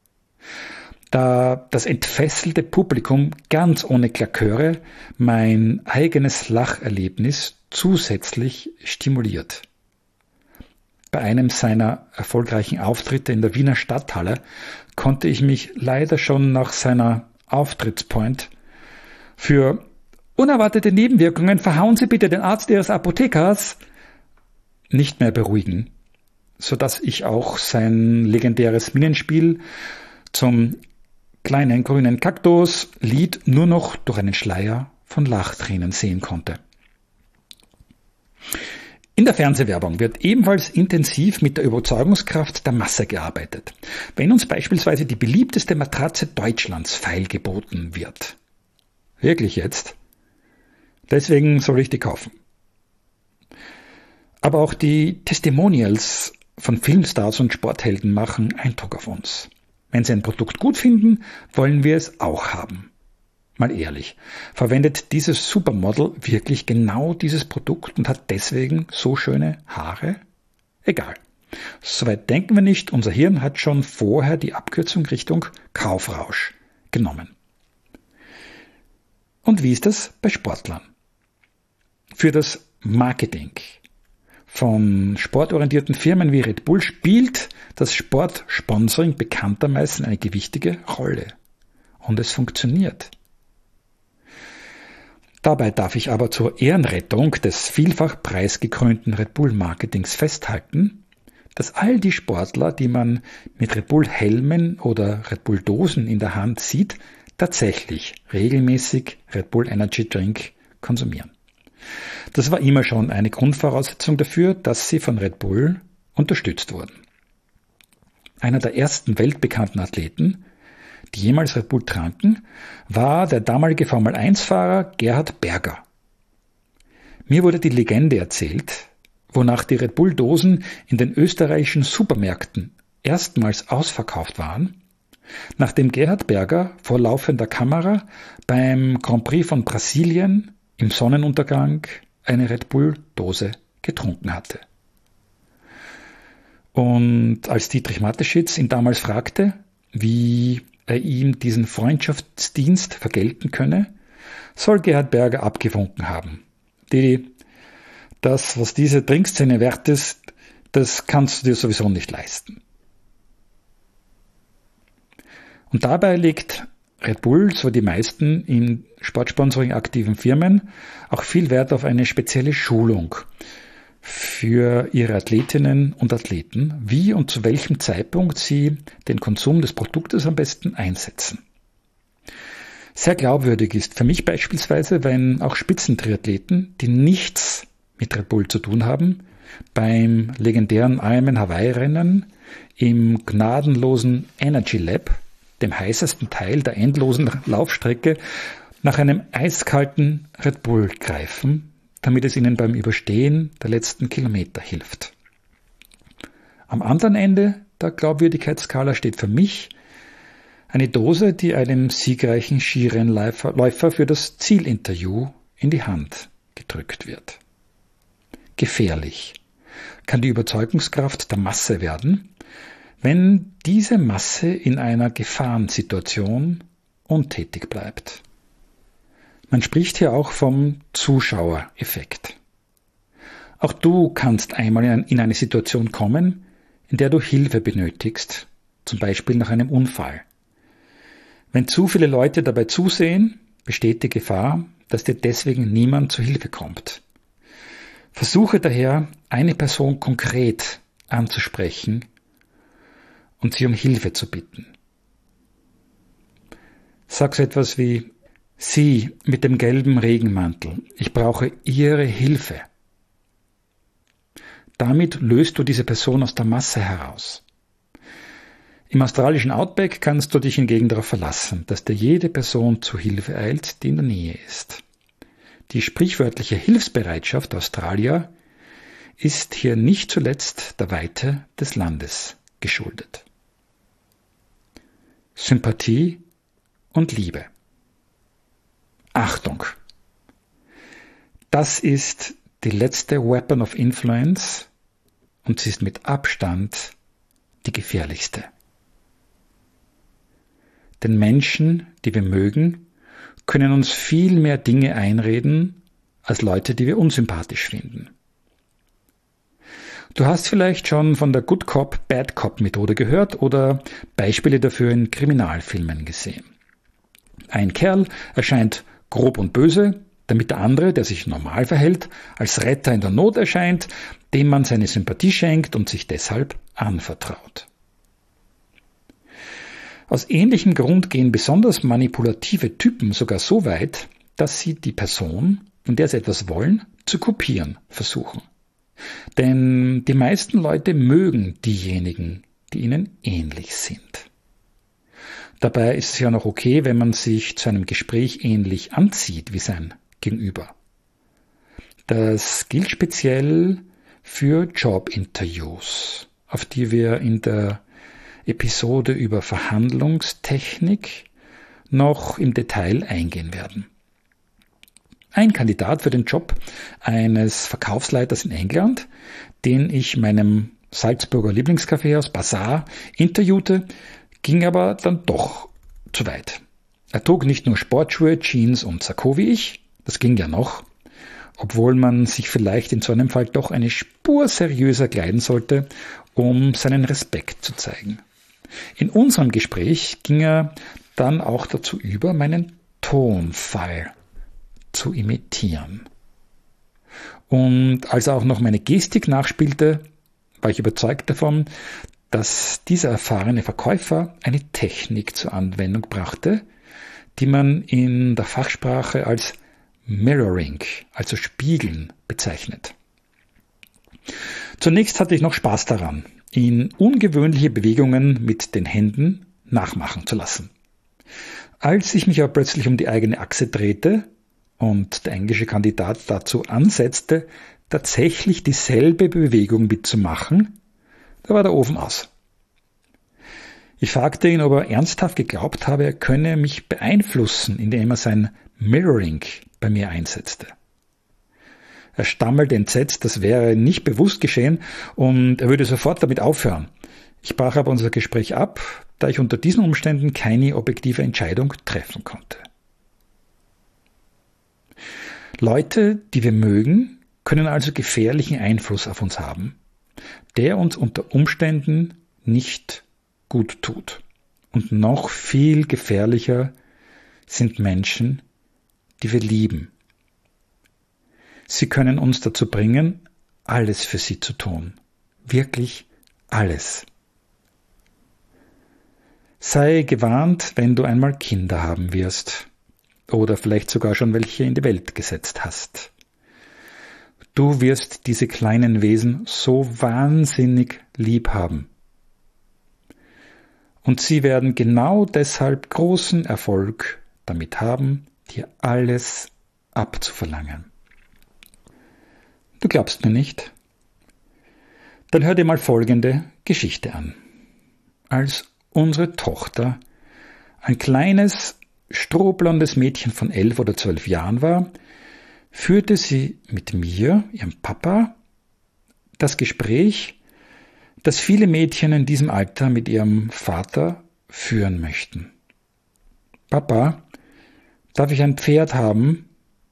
Da das entfesselte Publikum ganz ohne Klaköre mein eigenes Lacherlebnis zusätzlich stimuliert. Bei einem seiner erfolgreichen Auftritte in der Wiener Stadthalle konnte ich mich leider schon nach seiner Auftrittspoint für unerwartete Nebenwirkungen, verhauen Sie bitte den Arzt Ihres Apothekers, nicht mehr beruhigen, sodass ich auch sein legendäres Minenspiel zum kleinen grünen Kaktus Lied nur noch durch einen Schleier von Lachtränen sehen konnte. In der Fernsehwerbung wird ebenfalls intensiv mit der Überzeugungskraft der Masse gearbeitet. Wenn uns beispielsweise die beliebteste Matratze Deutschlands feilgeboten wird. Wirklich jetzt? Deswegen soll ich die kaufen. Aber auch die Testimonials von Filmstars und Sporthelden machen Eindruck auf uns. Wenn sie ein Produkt gut finden, wollen wir es auch haben. Mal ehrlich, verwendet dieses Supermodel wirklich genau dieses Produkt und hat deswegen so schöne Haare? Egal. Soweit denken wir nicht, unser Hirn hat schon vorher die Abkürzung Richtung Kaufrausch genommen. Und wie ist das bei Sportlern? Für das Marketing von sportorientierten Firmen wie Red Bull spielt das Sportsponsoring bekanntermaßen eine gewichtige Rolle. Und es funktioniert. Dabei darf ich aber zur Ehrenrettung des vielfach preisgekrönten Red Bull Marketings festhalten, dass all die Sportler, die man mit Red Bull Helmen oder Red Bull Dosen in der Hand sieht, tatsächlich regelmäßig Red Bull Energy Drink konsumieren. Das war immer schon eine Grundvoraussetzung dafür, dass sie von Red Bull unterstützt wurden. Einer der ersten weltbekannten Athleten, die jemals Red Bull tranken, war der damalige Formel-1-Fahrer Gerhard Berger. Mir wurde die Legende erzählt, wonach die Red Bull-Dosen in den österreichischen Supermärkten erstmals ausverkauft waren, nachdem Gerhard Berger vor laufender Kamera beim Grand Prix von Brasilien im Sonnenuntergang eine Red Bull-Dose getrunken hatte. Und als Dietrich Mateschitz ihn damals fragte, wie er ihm diesen Freundschaftsdienst vergelten könne, soll Gerhard Berger abgewunken haben. Das, was diese Trinkszene wert ist, das kannst du dir sowieso nicht leisten. Und dabei legt Red Bull, so die meisten in Sportsponsoring aktiven Firmen, auch viel Wert auf eine spezielle Schulung für ihre Athletinnen und Athleten, wie und zu welchem Zeitpunkt sie den Konsum des Produktes am besten einsetzen. Sehr glaubwürdig ist für mich beispielsweise, wenn auch Spitzentriathleten, die nichts mit Red Bull zu tun haben, beim legendären Ironman Hawaii-Rennen im gnadenlosen Energy Lab, dem heißesten Teil der endlosen Laufstrecke, nach einem eiskalten Red Bull greifen, damit es ihnen beim Überstehen der letzten Kilometer hilft. Am anderen Ende der Glaubwürdigkeitsskala steht für mich eine Dose, die einem siegreichen Skirennläufer für das Zielinterview in die Hand gedrückt wird. Gefährlich kann die Überzeugungskraft der Masse werden, wenn diese Masse in einer Gefahrensituation untätig bleibt. Man spricht hier auch vom Zuschauereffekt. Auch du kannst einmal in eine Situation kommen, in der du Hilfe benötigst, zum Beispiel nach einem Unfall. Wenn zu viele Leute dabei zusehen, besteht die Gefahr, dass dir deswegen niemand zu Hilfe kommt. Versuche daher, eine Person konkret anzusprechen und sie um Hilfe zu bitten. Sag so etwas wie: Sie mit dem gelben Regenmantel, ich brauche Ihre Hilfe. Damit löst du diese Person aus der Masse heraus. Im australischen Outback kannst du dich hingegen darauf verlassen, dass dir jede Person zu Hilfe eilt, die in der Nähe ist. Die sprichwörtliche Hilfsbereitschaft der Australier ist hier nicht zuletzt der Weite des Landes geschuldet. Sympathie und Liebe. Achtung! Das ist die letzte Weapon of Influence und sie ist mit Abstand die gefährlichste. Denn Menschen, die wir mögen, können uns viel mehr Dinge einreden als Leute, die wir unsympathisch finden. Du hast vielleicht schon von der Good Cop, Bad Cop Methode gehört oder Beispiele dafür in Kriminalfilmen gesehen. Ein Kerl erscheint grob und böse, damit der andere, der sich normal verhält, als Retter in der Not erscheint, dem man seine Sympathie schenkt und sich deshalb anvertraut. Aus ähnlichem Grund gehen besonders manipulative Typen sogar so weit, dass sie die Person, von der sie etwas wollen, zu kopieren versuchen. Denn die meisten Leute mögen diejenigen, die ihnen ähnlich sind. Dabei ist es ja noch okay, wenn man sich zu einem Gespräch ähnlich anzieht wie sein Gegenüber. Das gilt speziell für Jobinterviews, auf die wir in der Episode über Verhandlungstechnik noch im Detail eingehen werden. Ein Kandidat für den Job eines Verkaufsleiters in England, den ich meinem Salzburger Lieblingskaffeehaus Bazaar interviewte, ging aber dann doch zu weit. Er trug nicht nur Sportschuhe, Jeans und Sakko wie ich, das ging ja noch, obwohl man sich vielleicht in so einem Fall doch eine Spur seriöser kleiden sollte, um seinen Respekt zu zeigen. In unserem Gespräch ging er dann auch dazu über, meinen Tonfall zu imitieren. Und als er auch noch meine Gestik nachspielte, war ich überzeugt davon, dass dieser erfahrene Verkäufer eine Technik zur Anwendung brachte, die man in der Fachsprache als Mirroring, also Spiegeln, bezeichnet. Zunächst hatte ich noch Spaß daran, ihn ungewöhnliche Bewegungen mit den Händen nachmachen zu lassen. Als ich mich aber plötzlich um die eigene Achse drehte und der englische Kandidat dazu ansetzte, tatsächlich dieselbe Bewegung mitzumachen, da war der Ofen aus. Ich fragte ihn, ob er ernsthaft geglaubt habe, er könne mich beeinflussen, indem er sein Mirroring bei mir einsetzte. Er stammelte entsetzt, das wäre nicht bewusst geschehen und er würde sofort damit aufhören. Ich brach aber unser Gespräch ab, da ich unter diesen Umständen keine objektive Entscheidung treffen konnte. Leute, die wir mögen, können also gefährlichen Einfluss auf uns haben, der uns unter Umständen nicht gut tut. Und noch viel gefährlicher sind Menschen, die wir lieben. Sie können uns dazu bringen, alles für sie zu tun. Wirklich alles. Sei gewarnt, wenn du einmal Kinder haben wirst oder vielleicht sogar schon welche in die Welt gesetzt hast. Du wirst diese kleinen Wesen so wahnsinnig lieb haben. Und sie werden genau deshalb großen Erfolg damit haben, dir alles abzuverlangen. Du glaubst mir nicht? Dann hör dir mal folgende Geschichte an. Als unsere Tochter ein kleines, strohblondes Mädchen von 11 oder 12 Jahren war, führte sie mit mir, ihrem Papa, das Gespräch, das viele Mädchen in diesem Alter mit ihrem Vater führen möchten. Papa, darf ich ein Pferd haben?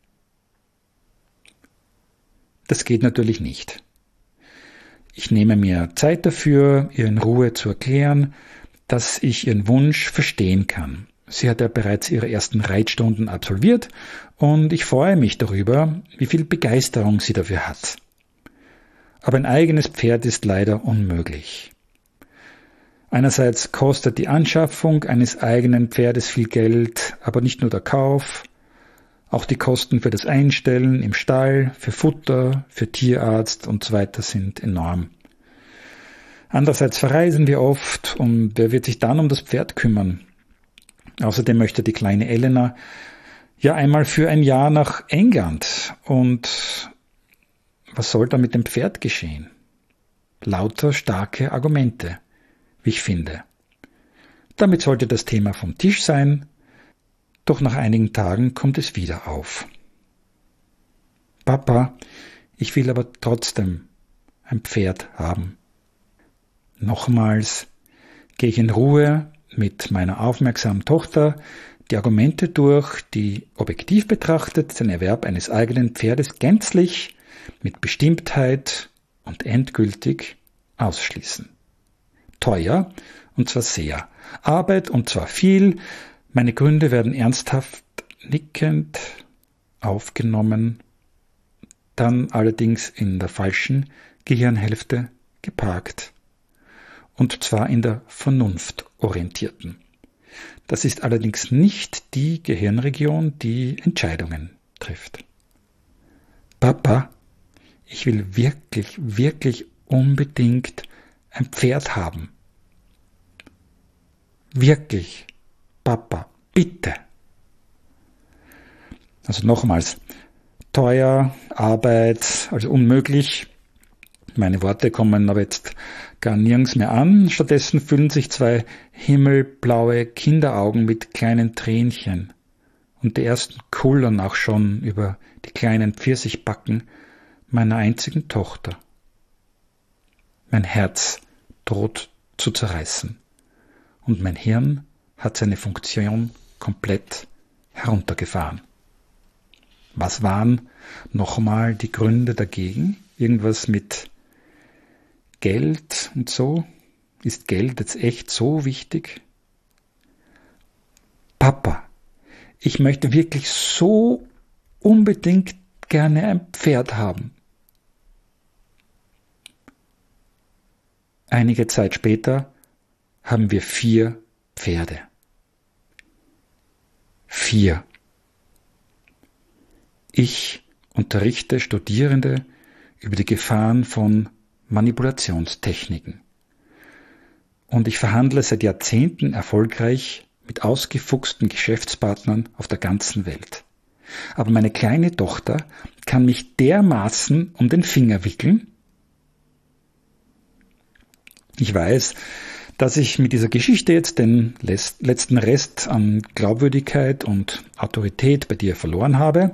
Das geht natürlich nicht. Ich nehme mir Zeit dafür, ihr in Ruhe zu erklären, dass ich ihren Wunsch verstehen kann. Sie hat ja bereits ihre ersten Reitstunden absolviert und ich freue mich darüber, wie viel Begeisterung sie dafür hat. Aber ein eigenes Pferd ist leider unmöglich. Einerseits kostet die Anschaffung eines eigenen Pferdes viel Geld, aber nicht nur der Kauf, auch die Kosten für das Einstellen im Stall, für Futter, für Tierarzt und so weiter sind enorm. Andererseits verreisen wir oft und wer wird sich dann um das Pferd kümmern? Außerdem möchte die kleine Elena ja einmal für ein Jahr nach England. Und was soll da mit dem Pferd geschehen? Lauter starke Argumente, wie ich finde. Damit sollte das Thema vom Tisch sein, doch nach einigen Tagen kommt es wieder auf. Papa, ich will aber trotzdem ein Pferd haben. Nochmals gehe ich in Ruhe mit meiner aufmerksamen Tochter die Argumente durch, die objektiv betrachtet den Erwerb eines eigenen Pferdes gänzlich mit Bestimmtheit und endgültig ausschließen. Teuer, und zwar sehr. Arbeit, und zwar viel. Meine Gründe werden ernsthaft nickend aufgenommen, dann allerdings in der falschen Gehirnhälfte geparkt. Und zwar in der vernunftorientierten. Das ist allerdings nicht die Gehirnregion, die Entscheidungen trifft. Papa, ich will wirklich, wirklich unbedingt ein Pferd haben. Wirklich, Papa, bitte. Also nochmals, teuer, Arbeit, also unmöglich. Meine Worte kommen aber jetzt gar nirgends mehr an. Stattdessen füllen sich 2 himmelblaue Kinderaugen mit kleinen Tränchen. Und die ersten kullern auch schon über die kleinen Pfirsichbacken meiner einzigen Tochter. Mein Herz droht zu zerreißen. Und mein Hirn hat seine Funktion komplett heruntergefahren. Was waren nochmal die Gründe dagegen? Irgendwas mit Geld und so? Ist Geld jetzt echt so wichtig? Papa, ich möchte wirklich so unbedingt gerne ein Pferd haben. Einige Zeit später haben wir 4 Pferde. 4. Ich unterrichte Studierende über die Gefahren von Manipulationstechniken. Und ich verhandle seit Jahrzehnten erfolgreich mit ausgefuchsten Geschäftspartnern auf der ganzen Welt. Aber meine kleine Tochter kann mich dermaßen um den Finger wickeln. Ich weiß, dass ich mit dieser Geschichte jetzt den letzten Rest an Glaubwürdigkeit und Autorität bei dir verloren habe.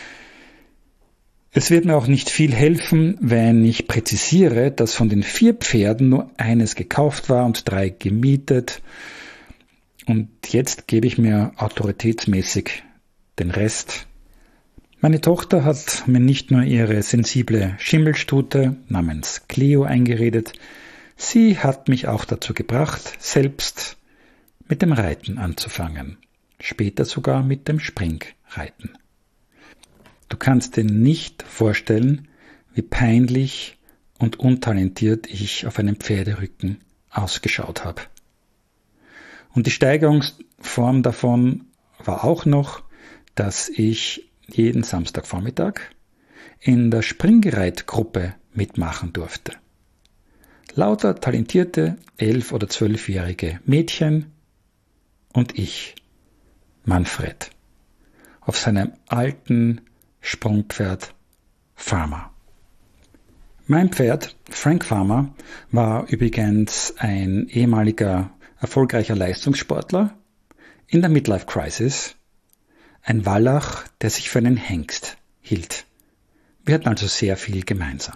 Es wird mir auch nicht viel helfen, wenn ich präzisiere, dass von den 4 Pferden nur eines gekauft war und 3 gemietet. Und jetzt gebe ich mir autoritätsmäßig den Rest. Meine Tochter hat mir nicht nur ihre sensible Schimmelstute namens Cleo eingeredet, sie hat mich auch dazu gebracht, selbst mit dem Reiten anzufangen, später sogar mit dem Springreiten. Du kannst dir nicht vorstellen, wie peinlich und untalentiert ich auf einem Pferderücken ausgeschaut habe. Und die Steigerungsform davon war auch noch, dass ich jeden Samstagvormittag in der Springreitgruppe mitmachen durfte. Lauter talentierte 11- oder 12-jährige Mädchen und ich, Manfred, auf seinem alten Sprungpferd Farmer. Mein Pferd, Frank Farmer, war übrigens ein ehemaliger erfolgreicher Leistungssportler in der Midlife Crisis, ein Wallach, der sich für einen Hengst hielt. Wir hatten also sehr viel gemeinsam.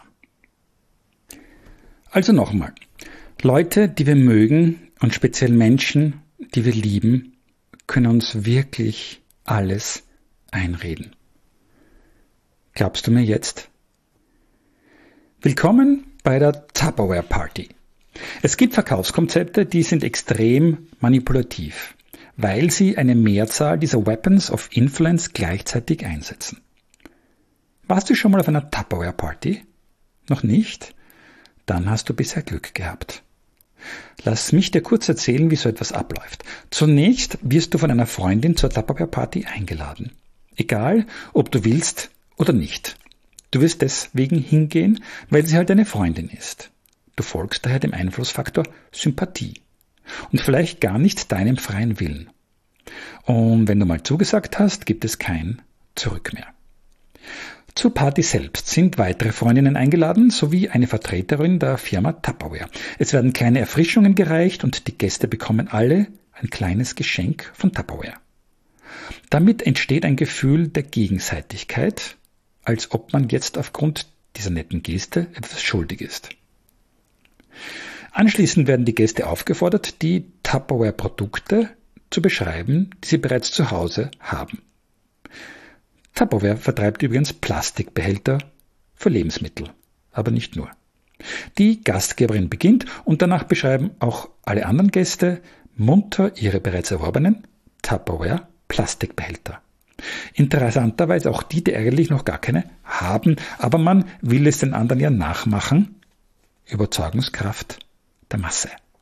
Also nochmal, Leute, die wir mögen und speziell Menschen, die wir lieben, können uns wirklich alles einreden. Glaubst du mir jetzt? Willkommen bei der Tupperware Party. Es gibt Verkaufskonzepte, die sind extrem manipulativ, weil sie eine Mehrzahl dieser Weapons of Influence gleichzeitig einsetzen. Warst du schon mal auf einer Tupperware Party? Noch nicht? Dann hast du bisher Glück gehabt. Lass mich dir kurz erzählen, wie so etwas abläuft. Zunächst wirst du von einer Freundin zur Tupperware Party eingeladen. Egal, ob du willst oder nicht. Du wirst deswegen hingehen, weil sie halt deine Freundin ist. Du folgst daher dem Einflussfaktor Sympathie und vielleicht gar nicht deinem freien Willen. Und wenn du mal zugesagt hast, gibt es kein Zurück mehr. Zur Party selbst sind weitere Freundinnen eingeladen, sowie eine Vertreterin der Firma Tupperware. Es werden kleine Erfrischungen gereicht und die Gäste bekommen alle ein kleines Geschenk von Tupperware. Damit entsteht ein Gefühl der Gegenseitigkeit, als ob man jetzt aufgrund dieser netten Geste etwas schuldig ist. Anschließend werden die Gäste aufgefordert, die Tupperware-Produkte zu beschreiben, die sie bereits zu Hause haben. Tupperware vertreibt übrigens Plastikbehälter für Lebensmittel, aber nicht nur. Die Gastgeberin beginnt und danach beschreiben auch alle anderen Gäste munter ihre bereits erworbenen Tupperware Plastikbehälter. Interessanterweise auch die eigentlich noch gar keine haben, aber man will es den anderen ja nachmachen. Überzeugungskraft der Masse.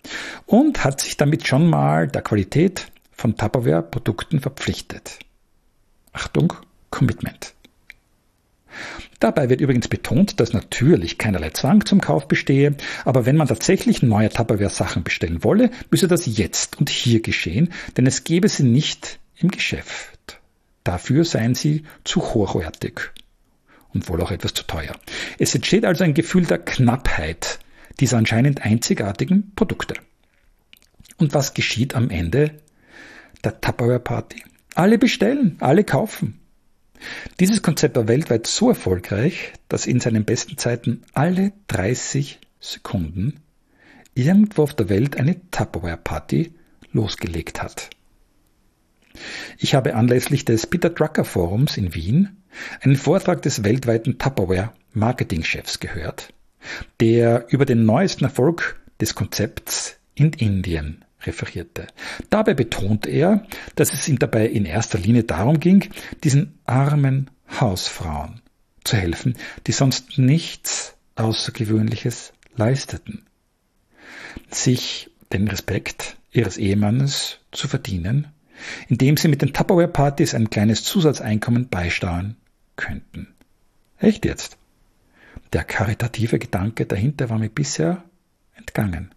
und hat sich damit schon mal der Qualität von Tupperware-Produkten verpflichtet. Achtung, Commitment. Dabei wird übrigens betont, dass natürlich keinerlei Zwang zum Kauf bestehe, aber wenn man tatsächlich neue Tupperware-Sachen bestellen wolle, müsse das jetzt und hier geschehen, denn es gäbe sie nicht im Geschäft. Dafür seien sie zu hochwertig und wohl auch etwas zu teuer. Es entsteht also ein Gefühl der Knappheit dieser anscheinend einzigartigen Produkte. Und was geschieht am Ende der Tupperware-Party? Alle bestellen, alle kaufen. Dieses Konzept war weltweit so erfolgreich, dass in seinen besten Zeiten alle 30 Sekunden irgendwo auf der Welt eine Tupperware-Party losgelegt hat. Ich habe anlässlich des Peter Drucker Forums in Wien einen Vortrag des weltweiten Tupperware-Marketing-Chefs gehört, der über den neuesten Erfolg des Konzepts in Indien referierte. Dabei betonte er, dass es ihm dabei in erster Linie darum ging, diesen armen Hausfrauen zu helfen, die sonst nichts Außergewöhnliches leisteten, sich den Respekt ihres Ehemannes zu verdienen, indem sie mit den Tupperware-Partys ein kleines Zusatzeinkommen beisteuern könnten. Echt jetzt? Der karitative Gedanke dahinter war mir bisher entgangen.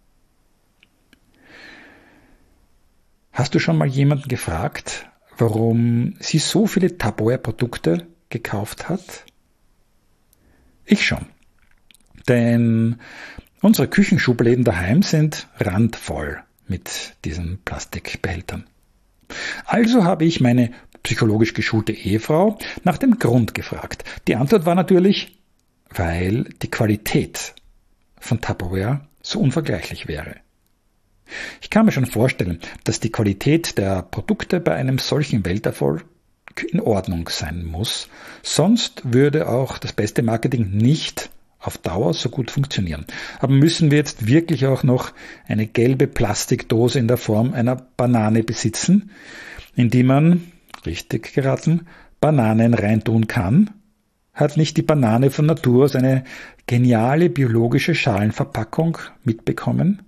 Hast du schon mal jemanden gefragt, warum sie so viele Tupperware-Produkte gekauft hat? Ich schon. Denn unsere Küchenschubläden daheim sind randvoll mit diesen Plastikbehältern. Also habe ich meine psychologisch geschulte Ehefrau nach dem Grund gefragt. Die Antwort war natürlich, weil die Qualität von Tupperware so unvergleichlich wäre. Ich kann mir schon vorstellen, dass die Qualität der Produkte bei einem solchen Welterfolg in Ordnung sein muss, sonst würde auch das beste Marketing nicht auf Dauer so gut funktionieren. Aber müssen wir jetzt wirklich auch noch eine gelbe Plastikdose in der Form einer Banane besitzen, in die man, richtig geraten, Bananen reintun kann? Hat nicht die Banane von Natur aus eine geniale biologische Schalenverpackung mitbekommen?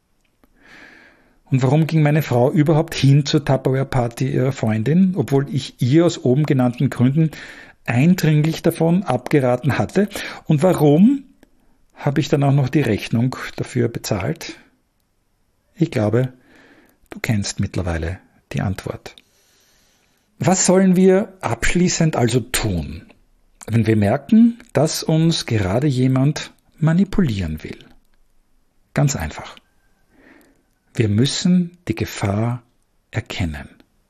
Und warum ging meine Frau überhaupt hin zur Tupperware-Party ihrer Freundin, obwohl ich ihr aus oben genannten Gründen eindringlich davon abgeraten hatte? Und warum habe ich dann auch noch die Rechnung dafür bezahlt? Ich glaube, du kennst mittlerweile die Antwort. Was sollen wir abschließend also tun, wenn wir merken, dass uns gerade jemand manipulieren will? Ganz einfach. Wir müssen die Gefahr erkennen.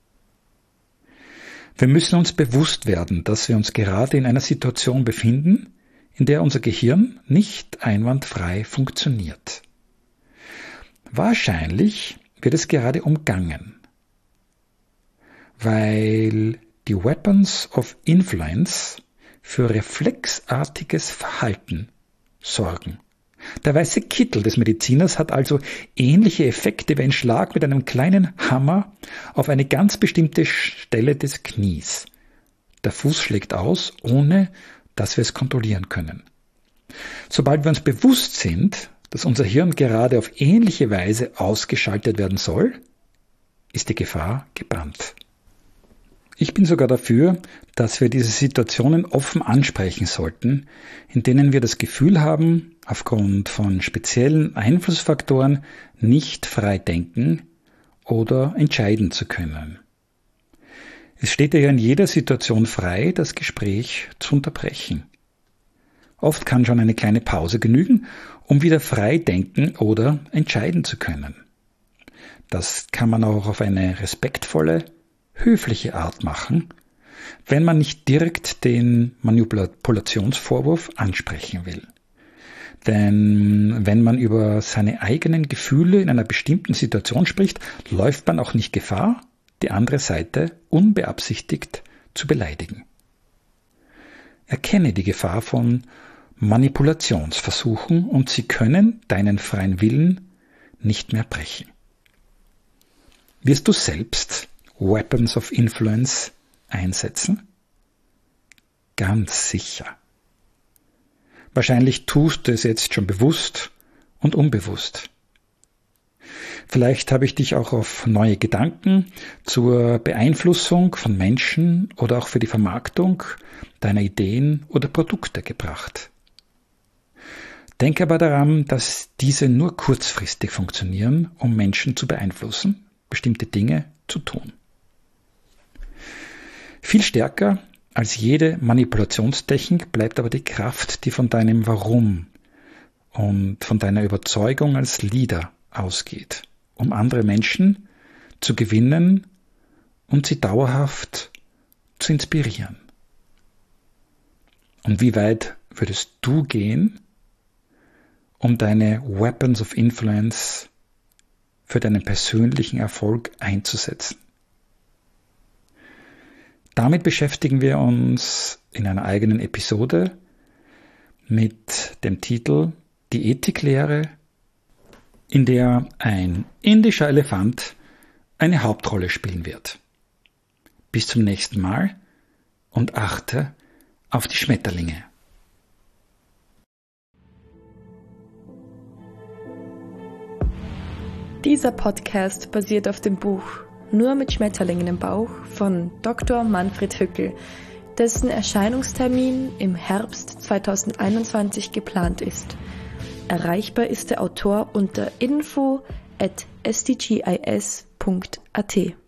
Wir müssen uns bewusst werden, dass wir uns gerade in einer Situation befinden, in der unser Gehirn nicht einwandfrei funktioniert. Wahrscheinlich wird es gerade umgangen, weil die Weapons of Influence für reflexartiges Verhalten sorgen. Der weiße Kittel des Mediziners hat also ähnliche Effekte wie ein Schlag mit einem kleinen Hammer auf eine ganz bestimmte Stelle des Knies. Der Fuß schlägt aus, ohne dass wir es kontrollieren können. Sobald wir uns bewusst sind, dass unser Hirn gerade auf ähnliche Weise ausgeschaltet werden soll, ist die Gefahr gebannt. Ich bin sogar dafür, dass wir diese Situationen offen ansprechen sollten, in denen wir das Gefühl haben, aufgrund von speziellen Einflussfaktoren nicht frei denken oder entscheiden zu können. Es steht ja in jeder Situation frei, das Gespräch zu unterbrechen. Oft kann schon eine kleine Pause genügen, um wieder frei denken oder entscheiden zu können. Das kann man auch auf eine respektvolle, höfliche Art machen, wenn man nicht direkt den Manipulationsvorwurf ansprechen will. Denn wenn man über seine eigenen Gefühle in einer bestimmten Situation spricht, läuft man auch nicht Gefahr, die andere Seite unbeabsichtigt zu beleidigen. Erkenne die Gefahr von Manipulationsversuchen und sie können deinen freien Willen nicht mehr brechen. Wirst du selbst Weapons of Influence einsetzen? Ganz sicher. Wahrscheinlich tust du es jetzt schon bewusst und unbewusst. Vielleicht habe ich dich auch auf neue Gedanken zur Beeinflussung von Menschen oder auch für die Vermarktung deiner Ideen oder Produkte gebracht. Denke aber daran, dass diese nur kurzfristig funktionieren, um Menschen zu beeinflussen, bestimmte Dinge zu tun. Viel stärker als jede Manipulationstechnik bleibt aber die Kraft, die von deinem Warum und von deiner Überzeugung als Leader ausgeht, um andere Menschen zu gewinnen und sie dauerhaft zu inspirieren. Und wie weit würdest du gehen, um deine Weapons of Influence für deinen persönlichen Erfolg einzusetzen? Damit beschäftigen wir uns in einer eigenen Episode mit dem Titel Die Ethiklehre, in der ein indischer Elefant eine Hauptrolle spielen wird. Bis zum nächsten Mal und achte auf die Schmetterlinge.
Dieser Podcast basiert auf dem Buch Nur mit Schmetterlingen im Bauch von Dr. Manfred Hückel, dessen Erscheinungstermin im Herbst 2021 geplant ist. Erreichbar ist der Autor unter info@sdgis.at.